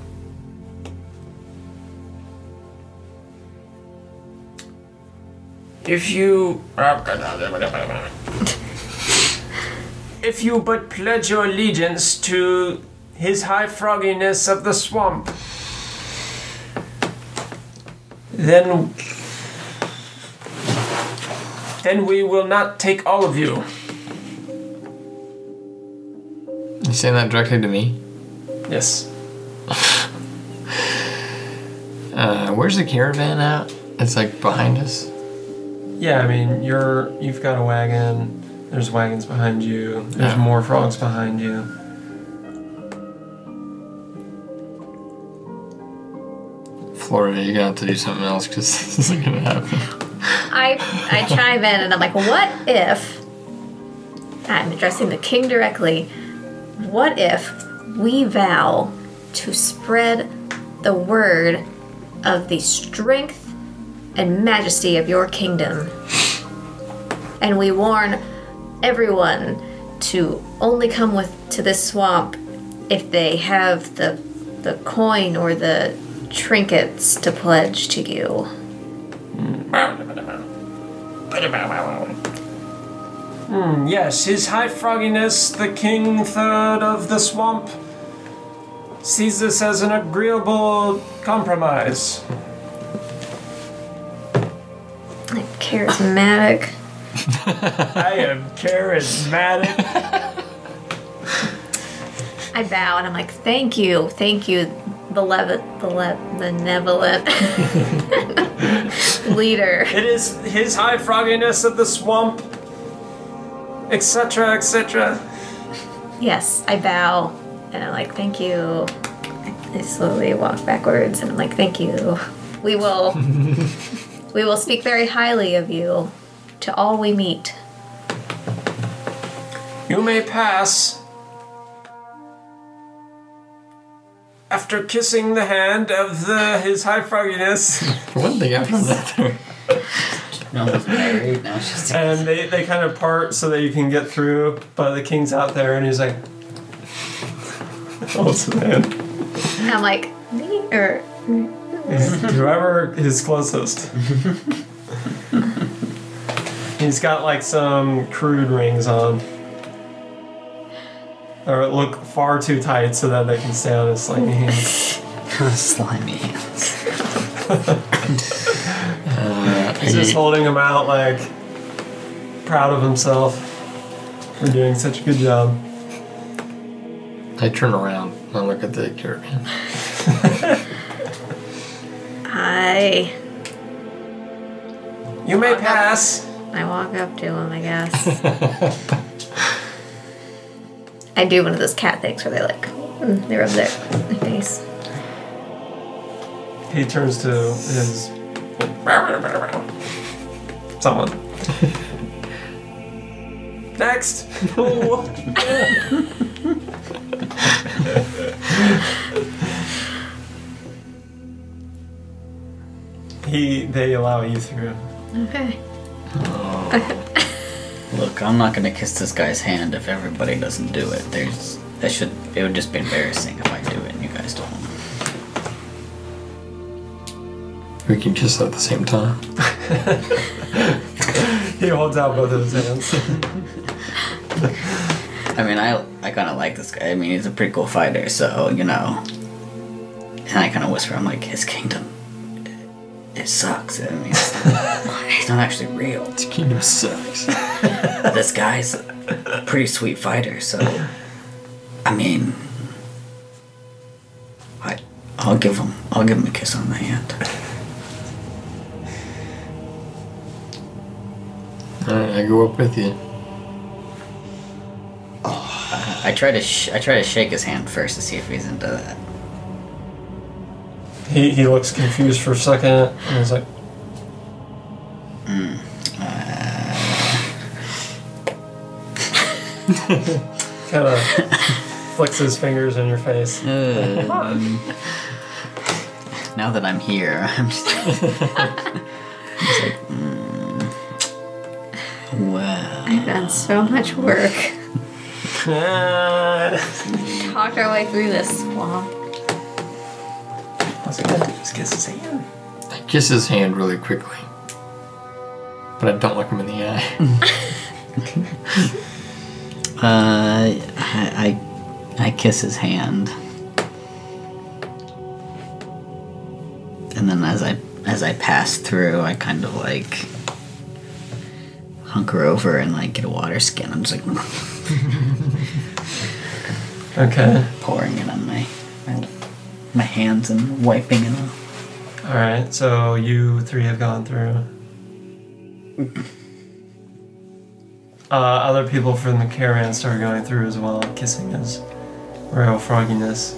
If you... If you but pledge your allegiance to his high frogginess of the swamp, then... Then we will not take all of you. You saying that directly to me? Yes. uh, where's the caravan at? It's like behind us. Yeah, I mean, you're you've got a wagon. There's wagons behind you. There's Yeah. more frogs behind you. Florida, you're gonna have to do something else because this isn't gonna happen. I I chime in and I'm like, what if, I'm addressing the king directly, what if we vow to spread the word of the strength and majesty of your kingdom, and we warn everyone to only come with to this swamp if they have the the coin or the trinkets to pledge to you. Hmm, yes, his high frogginess, the king third of the swamp, sees this as an agreeable compromise. Like charismatic. I am charismatic. I bow and I'm like, thank you, thank you, the lev- the le- benevolent leader. It is his high frogginess of the swamp, et cetera, et cetera. Yes, I bow and I'm like, thank you. I slowly walk backwards and I'm like, thank you. We will, we will speak very highly of you to all we meet. You may pass. After kissing the hand of the his high frogginess. One thing after another. No one's married now. She's And they, they kind of part so that you can get through, but the king's out there and he's like, holds the hand. And I'm like, me or Whoever is closest. He's got like some crude rings on. Or look far too tight so that they can stay on his slimy hands. slimy hands. uh, He's just holding them out like proud of himself. for doing such a good job. I turn around and I look at the caravan. I. You may pass. I walk up to him, I guess. I do one of those cat things where they like, mm, they rub their, their face. He turns to his someone. Next. he they allow you through. Okay. Look, I'm not gonna kiss this guy's hand if everybody doesn't do it. There's that should it would just be embarrassing if I do it and you guys don't. We can kiss at the same time. He holds out both of his hands. I mean, I I kind of like this guy. I mean, he's a pretty cool fighter, so you know. And I kind of whisper, I'm like, his kingdom, it sucks. I mean, it's, it's not actually real. His kingdom sucks. This guy's a pretty sweet fighter, so I mean, I I'll give him I'll give him a kiss on the hand. Alright, I go up with you. Uh, I try to sh- I try to shake his hand first to see if he's into that. He he looks confused for a second and he's like, Mm. Uh... kind of flicks his fingers in your face. Uh, now that I'm here, I'm just, it's like, mm, well. I've done so much work. Talked our way through this swamp. What's he gonna do? Just kiss his hand. I kiss his hand really quickly. But I don't look him in the eye. uh, I, I, I kiss his hand. And then as I as I pass through, I kind of like hunker over and like get a water skin. I'm just like Okay. pouring it on my my, my hands and wiping it off. All right. So you three have gone through. Uh, other people from the caravan start going through as well, kissing his royal frogginess.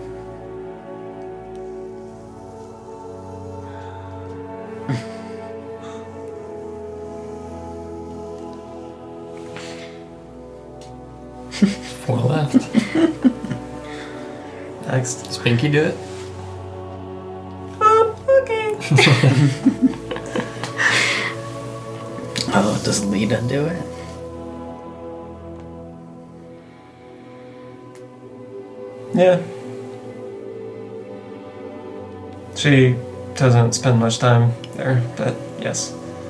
Four left. Next. Does Pinky do it? Um, okay. Oh, does Lita do it? Yeah. She doesn't spend much time there, but yes.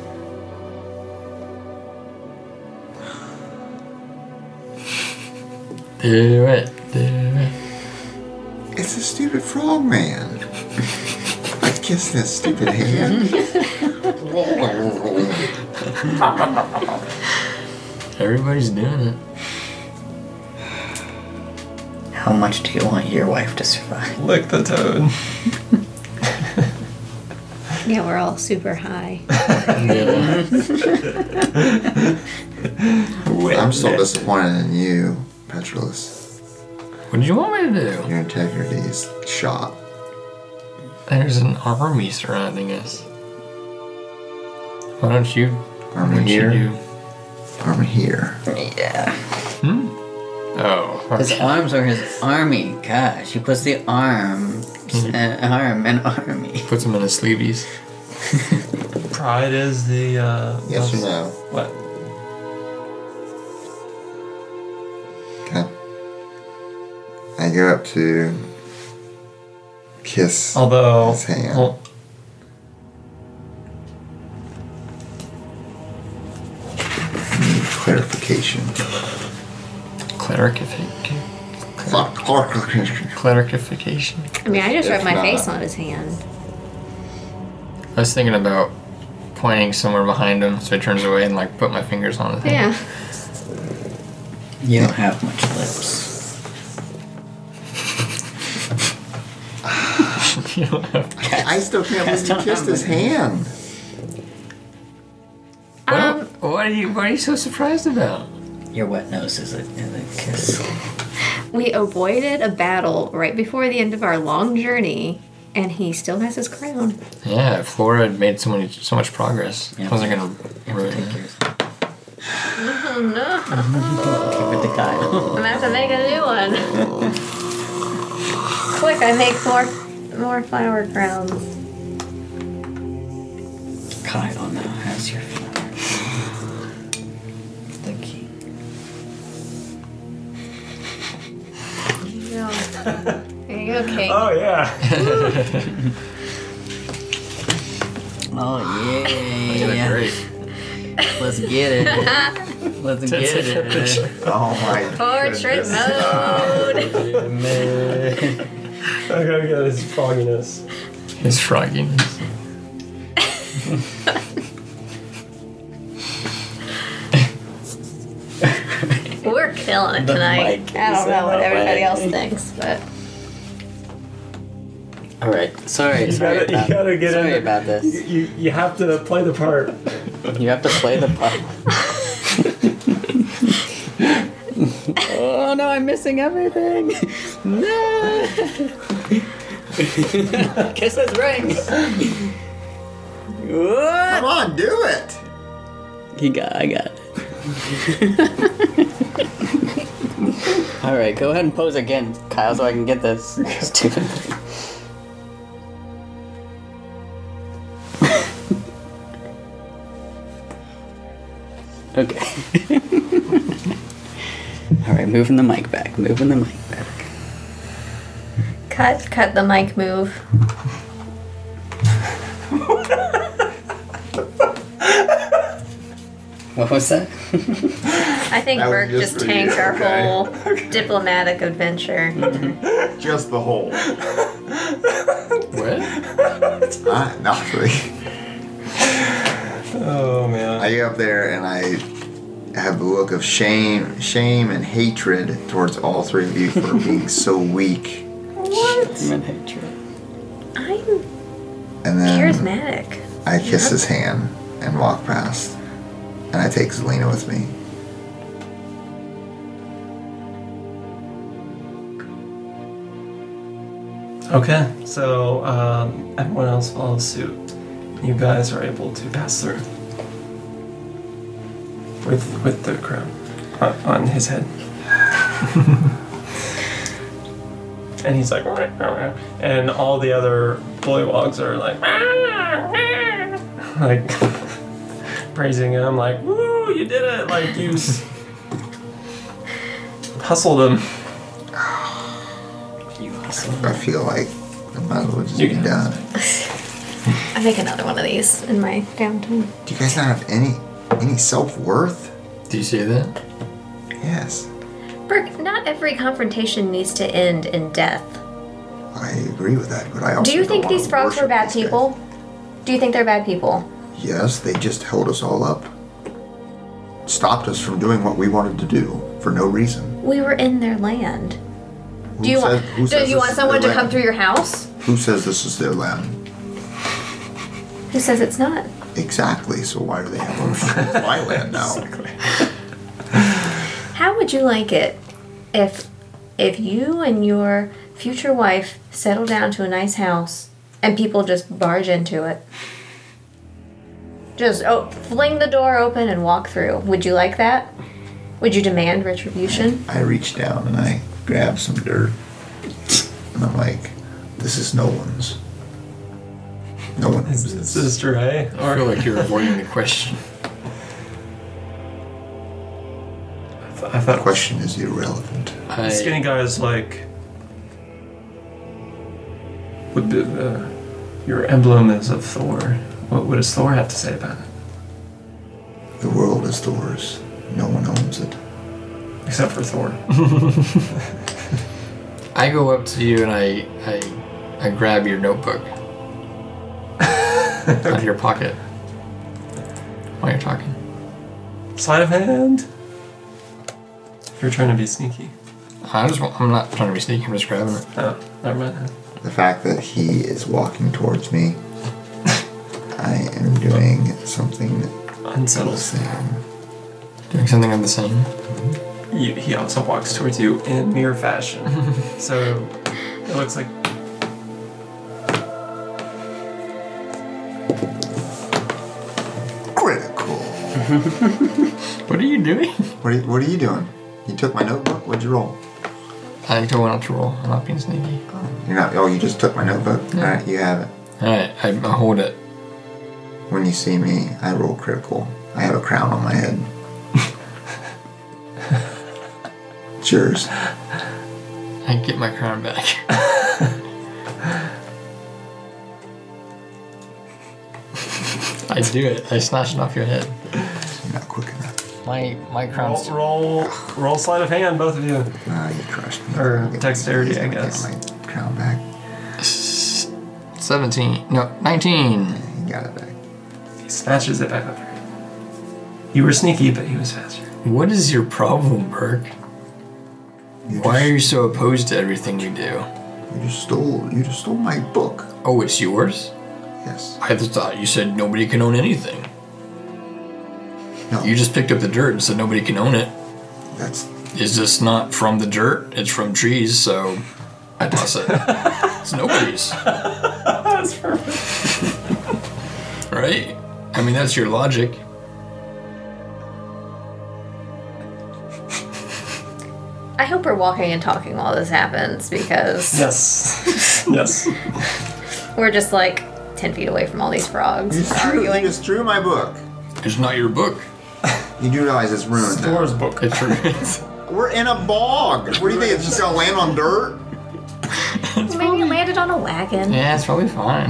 Do it. Do it. It's a stupid frog man. I kiss this stupid hand. Everybody's doing it. How much do you want your wife to survive? Lick the toad. Yeah, we're all super high. I'm still disappointed in you, Petrolus. What did you want me to do? Your integrity is shot. There's an army surrounding us. Why don't you? Army what here. You do? Army here. Yeah. Hmm? Oh. His okay. arms are his army. Gosh, he puts the arm, Mhm. uh, arm and army. Puts them in his sleeveys. Pride is the, uh... Yes or most- no? What? Okay. I go up to kiss Although... his hand. well, Need clarification. Clarification. Clarification. Clarification. I mean, I just If rubbed my not- face on his hand. I was thinking about pointing somewhere behind him so he turns away and like put my fingers on his head. Yeah. You don't have much lips. You don't have. I still can't believe you kissed his hand. Um, What, what are you? What are you so surprised about? Your wet nose is a, is a kiss. we avoided a battle right before the end of our long journey, and he still has his crown. Yeah, Flora had made so many, so much progress. Yeah. I wasn't gonna You have to ruin take it. yours. Oh no! Give it to Kyle. I'm gonna have to make a new one. Quick, I make more, more flower crowns. Kyle now has your flower. The key. No. There you go, Kate. Oh yeah. Oh yeah. Great. Let's get it. Let's get it. Oh my Portrait goodness. mode. I gotta get his frogginess. His frogginess. We're killing it The tonight. mic I don't is know what in the everybody way. else thinks, but All right. Sorry. You sorry gotta, about, you gotta get sorry in. about You, this. you you have to play the part. You have to play the part. Oh no! I'm missing everything. No. Kiss his ring. What? Come on, do it. He got. I got it. All right, go ahead and pose again, Kyle, so I can get this stupid thing. Okay. All right, moving the mic back. Moving the mic back. cut, cut the mic move. What was that? I think That was Burke just just for you, tanked our okay. whole diplomatic adventure. Just the whole. What? Ah, not really. Oh man. I get up there and I have the look of shame, shame and hatred towards all three of you for being so weak. What? Human hatred. I'm And then charismatic. I kiss his hand and walk past. And I take Zelina with me. Okay, so um, everyone else follows suit. You guys are able to pass through with with the crown on, on his head. And he's like, and all the other bullywogs are like, like praising him, like, "Woo, you did it!" Like you s- hustled him. I feel like I might as well just You be can- done. I make another one of these in my downtime. Do you guys not have any any self worth? Do you say that? Yes, Burke, not every confrontation needs to end in death. I agree with that, but I also Do you don't think wanna these frogs were worship bad these guys. people? Do you think they're bad people? Yes, they just held us all up. Stopped us from doing what we wanted to do for no reason. We were in their land. Who Do you says- want? who Do says you this want is someone to their come land? through your house? Who says this is their land? Who says it's not? Exactly, so why do they have ownership of my land now? How would you like it if if you and your future wife settle down to a nice house and people just barge into it? Just oh, fling the door open and walk through. Would you like that? Would you demand retribution? I reach down and I grab some dirt. And I'm like, this is no one's. No one His knows this. sister, eh? I feel like you're avoiding the question. I The thought question is irrelevant. the skinny I, guy is like, would be, uh, your emblem is of Thor. What, what does Thor have to say about it? The world is Thor's. No one owns it. Except for Thor. I go up to you and I, I, I grab your notebook out of your pocket while you're talking. Sleight of hand. You're trying to be sneaky. I just want, I'm not trying to be sneaky, I'm just grabbing it. Oh, never mind. The fact that he is walking towards me, I am doing something Unsettled. the same. Doing something of the same. He, he also walks towards you in mirror fashion. So it looks like. Critical. What are you doing? What are you, what are you doing? You took my notebook? What'd you roll? I told not to roll. I'm not being sneaky. Oh, you're not. Oh, you just took my notebook? Yeah. Alright, you have it. Alright, I, I hold it. When you see me, I roll critical. I have a crown on my head. It's yours. I get my crown back. I do it. I snatch it off your head. You're not quick enough. My my Roll, crown's roll, roll sleight of hand, both of you. Ah, you crushed me. Or I'll get- dexterity, he's I gonna guess. Get my crown back. seventeen. No, nineteen. He got it back. He snatches it back up. You were sneaky, but he was faster. What is your problem, Burke? You Why just, are you so opposed to everything we do? You just stole. You just stole my book. Oh, it's yours? Yes. I just thought you said nobody can own anything. No. You just picked up the dirt and said nobody can own it. That's. Is this not from the dirt? It's from trees, so I toss it. It's nobody's. That's perfect. Right? I mean, that's your logic. I hope we're walking and talking while this happens because Yes. Yes. we're just like ten feet away from all these frogs You just, threw, you arguing. just threw my book. It's not your book. You do realize it's ruined now. Thor's book. It's yours. We're in a bog. What do you think? It's just gonna land on dirt? Maybe it landed on a wagon. Yeah, it's probably fine.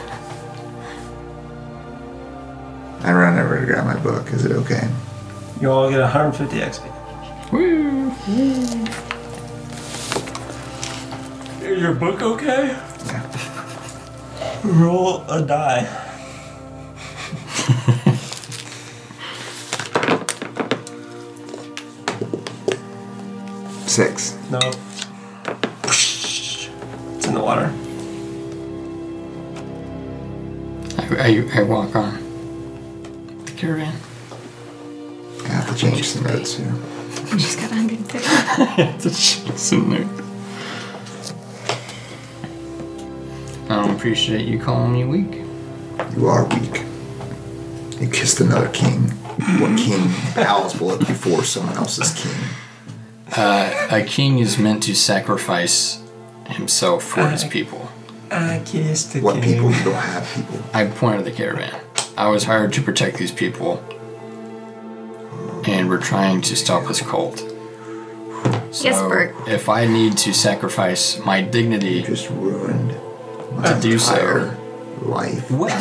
I run over to grab my book. Is it okay? You all get one hundred fifty X P. Woo! Is your book okay? Yeah. Roll a die. Six. No. It's in the water. I, I, I walk on the caravan. I have to change some notes here. We just got one hundred fifty. It's in there. I don't appreciate you calling me weak. You are weak. You kissed another king. What king bows before someone else's king? Uh, a king is meant to sacrifice himself for his I- people. I kissed the What king. people? You don't have people. I pointed the caravan. I was hired to protect these people, and we're trying to stop this cult. So Yes, Bert. if I need to sacrifice my You dignity just ruined my to do so, entire life. what?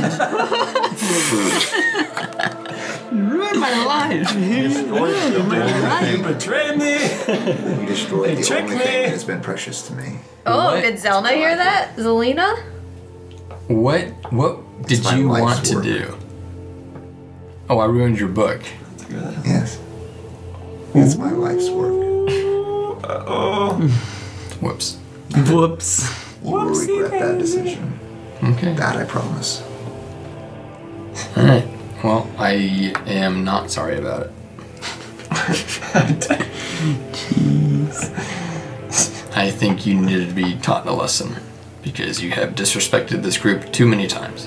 You ruined my life. You betrayed me. You destroyed They the tricked only me. thing that has been precious to me. Oh, What? did Zelna hear that? Zelina? What? What did my you life's want to work. do? Oh, I ruined your book. Yes. It's my life's work. Oh. Whoops. Whoops. You will regret that decision. Okay. That I promise. All right. Well, I am not sorry about it. Jeez. I think you needed to be taught a lesson because you have disrespected this group too many times.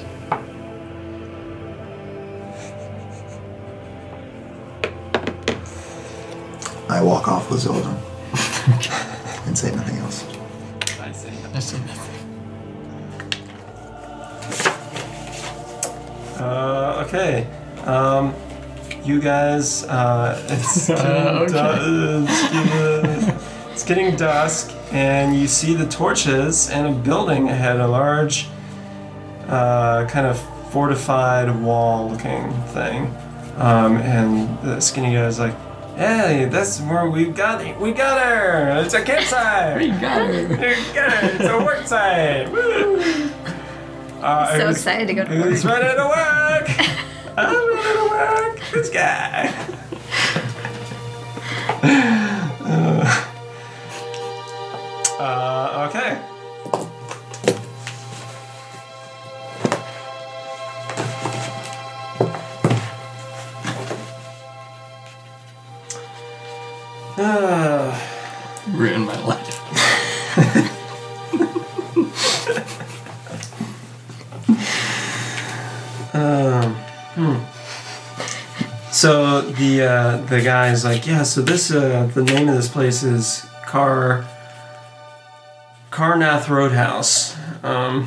I walk off with Zelda and say nothing else. I say I said nothing. Uh, okay. Um, you guys, uh, it's getting, Uh, du- it's, getting, it's getting dusk, and you see the torches and a building ahead, a large, uh, kind of fortified wall-looking thing. Um, and the skinny guy's like, "Hey, that's where we got it. We got her. It's a campsite. We got her. We got her. It's a work site. Woo!" Uh, So who's- excited to go to Who's work. ready to work? I'm ready to work. This guy. Oh Uh, Ruined my life. um, hmm. So the uh, the guy's like, yeah. So this uh, the name of this place is Car Carnath Roadhouse. Um,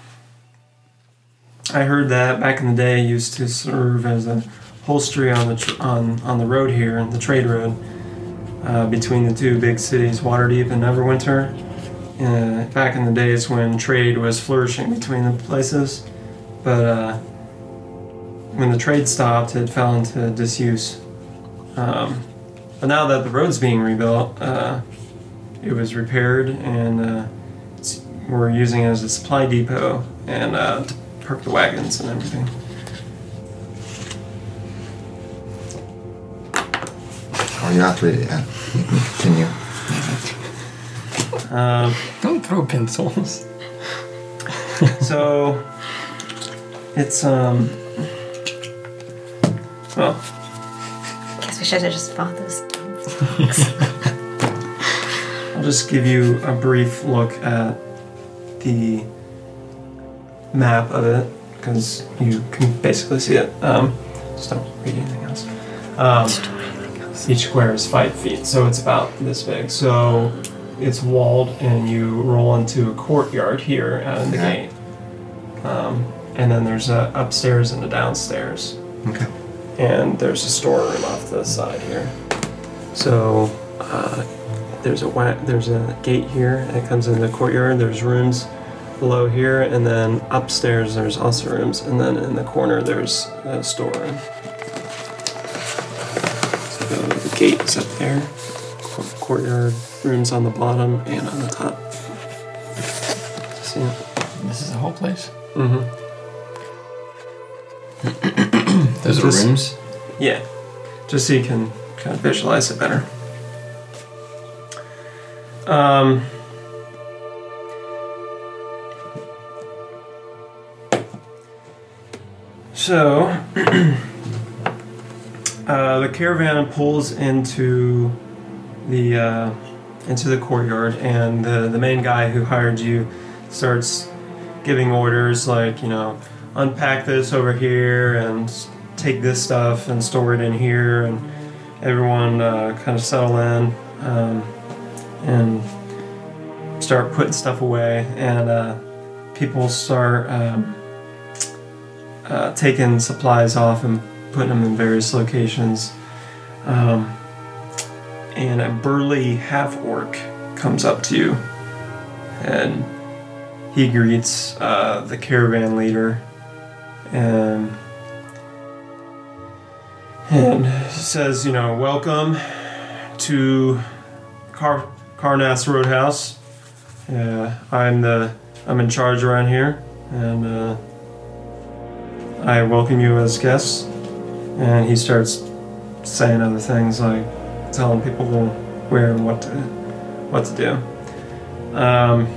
I heard that back in the day it used to serve as a hostelry on the tr- on on the road here, the trade road uh, between the two big cities, Waterdeep and Neverwinter. Uh, back in the days when trade was flourishing between the places, but uh, when the trade stopped, it fell into disuse. Um, but now that the road's being rebuilt, uh, it was repaired, and uh, it's, we're using it as a supply depot and uh, to park the wagons and everything. Oh, you're not ready yet. You can continue. Um, Don't throw pencils. so it's um. Well, Guess we should have just bought those. I'll just give you a brief look at the map of it because you can basically see it. Um, just don't read anything else. Um, each square is five feet, so it's about this big. So it's walled, and you roll into a courtyard here at the Okay. gate. Um, and then there's a upstairs and a downstairs. Okay. And there's a storeroom off to the side here. So uh, there's a wa- there's a gate here, and it comes into the courtyard. There's rooms below here, and then upstairs there's also rooms, and then in the corner there's a storeroom. So the gate is up there. Cour- Courtyard rooms on the bottom and on the top. See it? This is the whole place? Mm-hmm. Those are Just- rooms? Yeah, just so you can kind of visualize it better. Um, so, uh, the caravan pulls into the uh, into the courtyard, and the the main guy who hired you starts giving orders like, you know, unpack this over here and take this stuff and store it in here, and everyone uh, kind of settle in um, and start putting stuff away, and uh, people start um, uh, taking supplies off and putting them in various locations. Um, and a burly half-orc comes up to you, and he greets uh, the caravan leader, and and says, you know, welcome to Car Carnath Roadhouse. Uh, I'm the I'm in charge around here, and uh, I welcome you as guests. And he starts saying other things like telling people where and what to what to do. Um,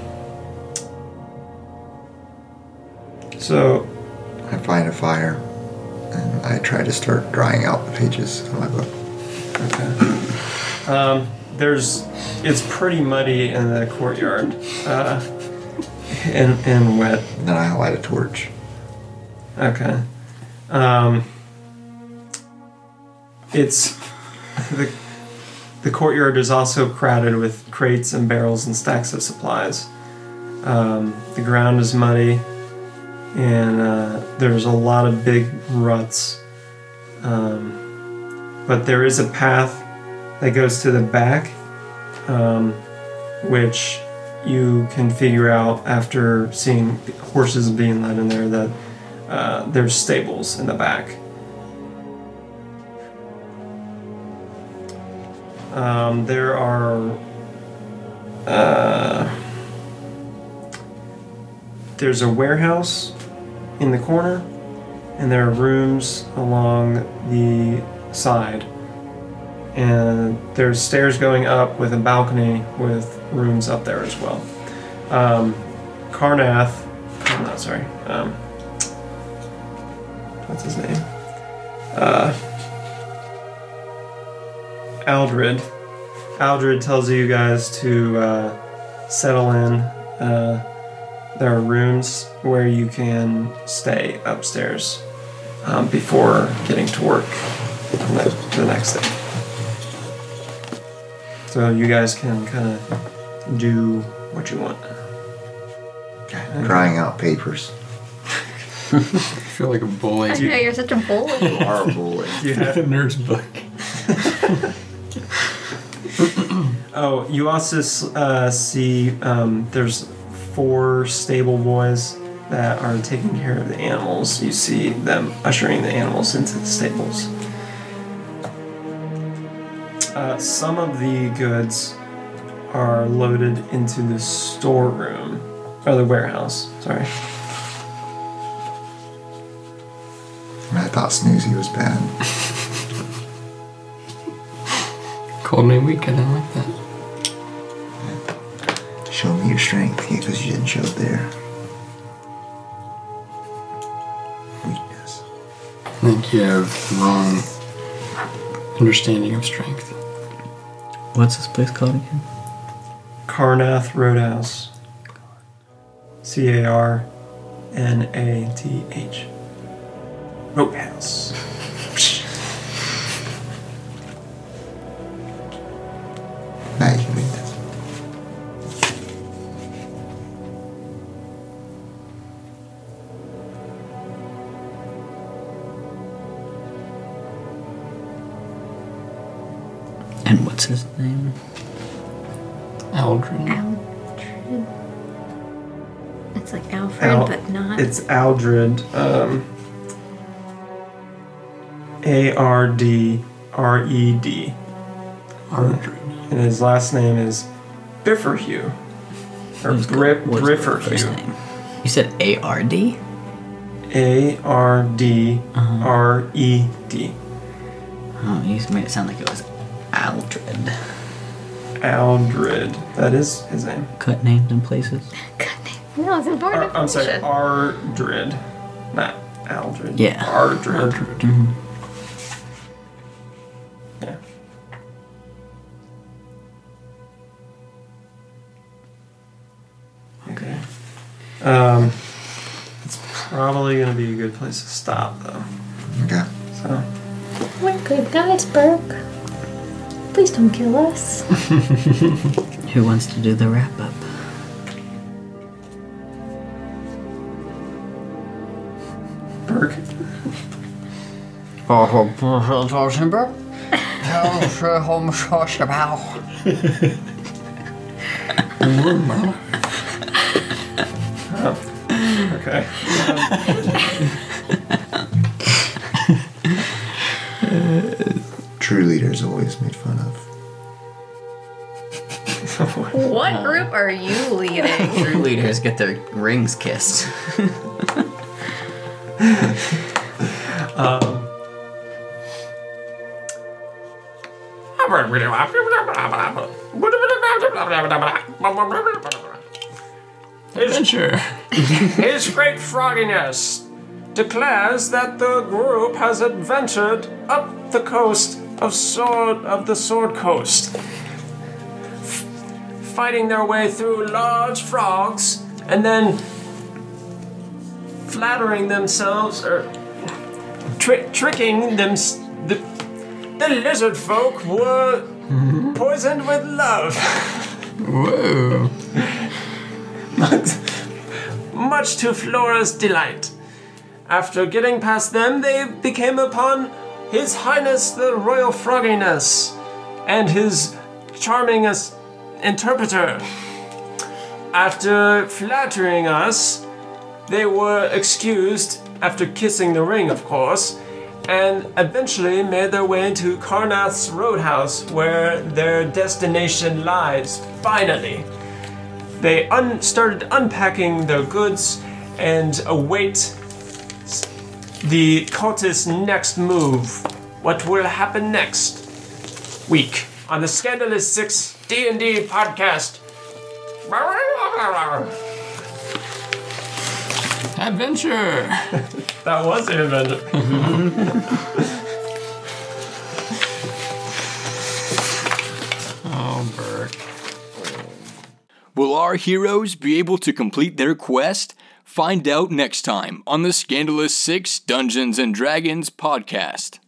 so I find a fire and I try to start drying out the pages of my book. Okay. Um, there's, it's pretty muddy in the courtyard, uh, and and wet. And then I light a torch. Okay. Um, it's the the courtyard is also crowded with crates and barrels and stacks of supplies. Um, the ground is muddy, and uh, there's a lot of big ruts. Um, but there is a path that goes to the back, um, which you can figure out after seeing horses being led in there that uh, there's stables in the back. Um, there are uh, there's a warehouse in the corner, and there are rooms along the side, and there's stairs going up with a balcony with rooms up there as well. Um, Carnath, I'm not sorry, um, what's his name? Uh, Aldred Aldred tells you guys to uh, settle in. Uh, there are rooms where you can stay upstairs um, before getting to work the, the next day. So you guys can kind of do what you want. Okay. Drying out papers. I feel like a bully. I know you're such a bully. You are a bully. You have a nerd's book. Oh, you also uh, see um, there's four stable boys that are taking care of the animals. You see them ushering the animals into the stables. Uh, some of the goods are loaded into the storeroom, or the warehouse, sorry. I thought Snoozy was bad. Called me weak, I didn't like that. Show me your strength, yeah, because you didn't show it there. Weakness. I think you have the wrong understanding of strength. What's this place called again? Carnath Roadhouse. C A R N A T H. Roadhouse. Now you can read this. And what's his name? Aldrin. Aldred. It's like Alfred, Al- but not. It's Aldred. Um, A R D R E D. Aldred. And his last name is Bifferhue. Or What's the- Bri- what's the first Brifferhue. name? You said A R D? A R D R E D. Oh, you made it sound like it was Aldred. Aldred. That is his name. Cut names and places. No, it's important. Ar- I'm sorry, information. Ardred. Not Aldred. Yeah. Ardred. Mhm. Yeah. Okay. Um, it's probably going to be a good place to stop, though. Okay. So. We're good guys, Burke. Please don't kill us. Who wants to do the wrap up? Burke. Oh, okay. True leaders always made fun of. What group are you leading? True leaders get their rings kissed. um, Adventure. His Great Frogginess declares that the group has adventured up the coast of Sword of the Sword Coast, f- fighting their way through large frogs and then flattering themselves or tri- tricking them. S- the, the lizard folk were poisoned with love. Whoa. Much to Flora's delight. After getting past them, they became upon His Highness the Royal Frogginess and his charming as- interpreter. After flattering us, they were excused after kissing the ring, of course, and eventually made their way to Carnath's Roadhouse, where their destination lies, finally. They un- started unpacking their goods and await the cultist's next move. What will happen next week on the Scandalous Six D and D podcast? Adventure. That was an adventure. Oh there. Will our heroes be able to complete their quest? Find out next time on the Scandalous Six Dungeons and Dragons podcast.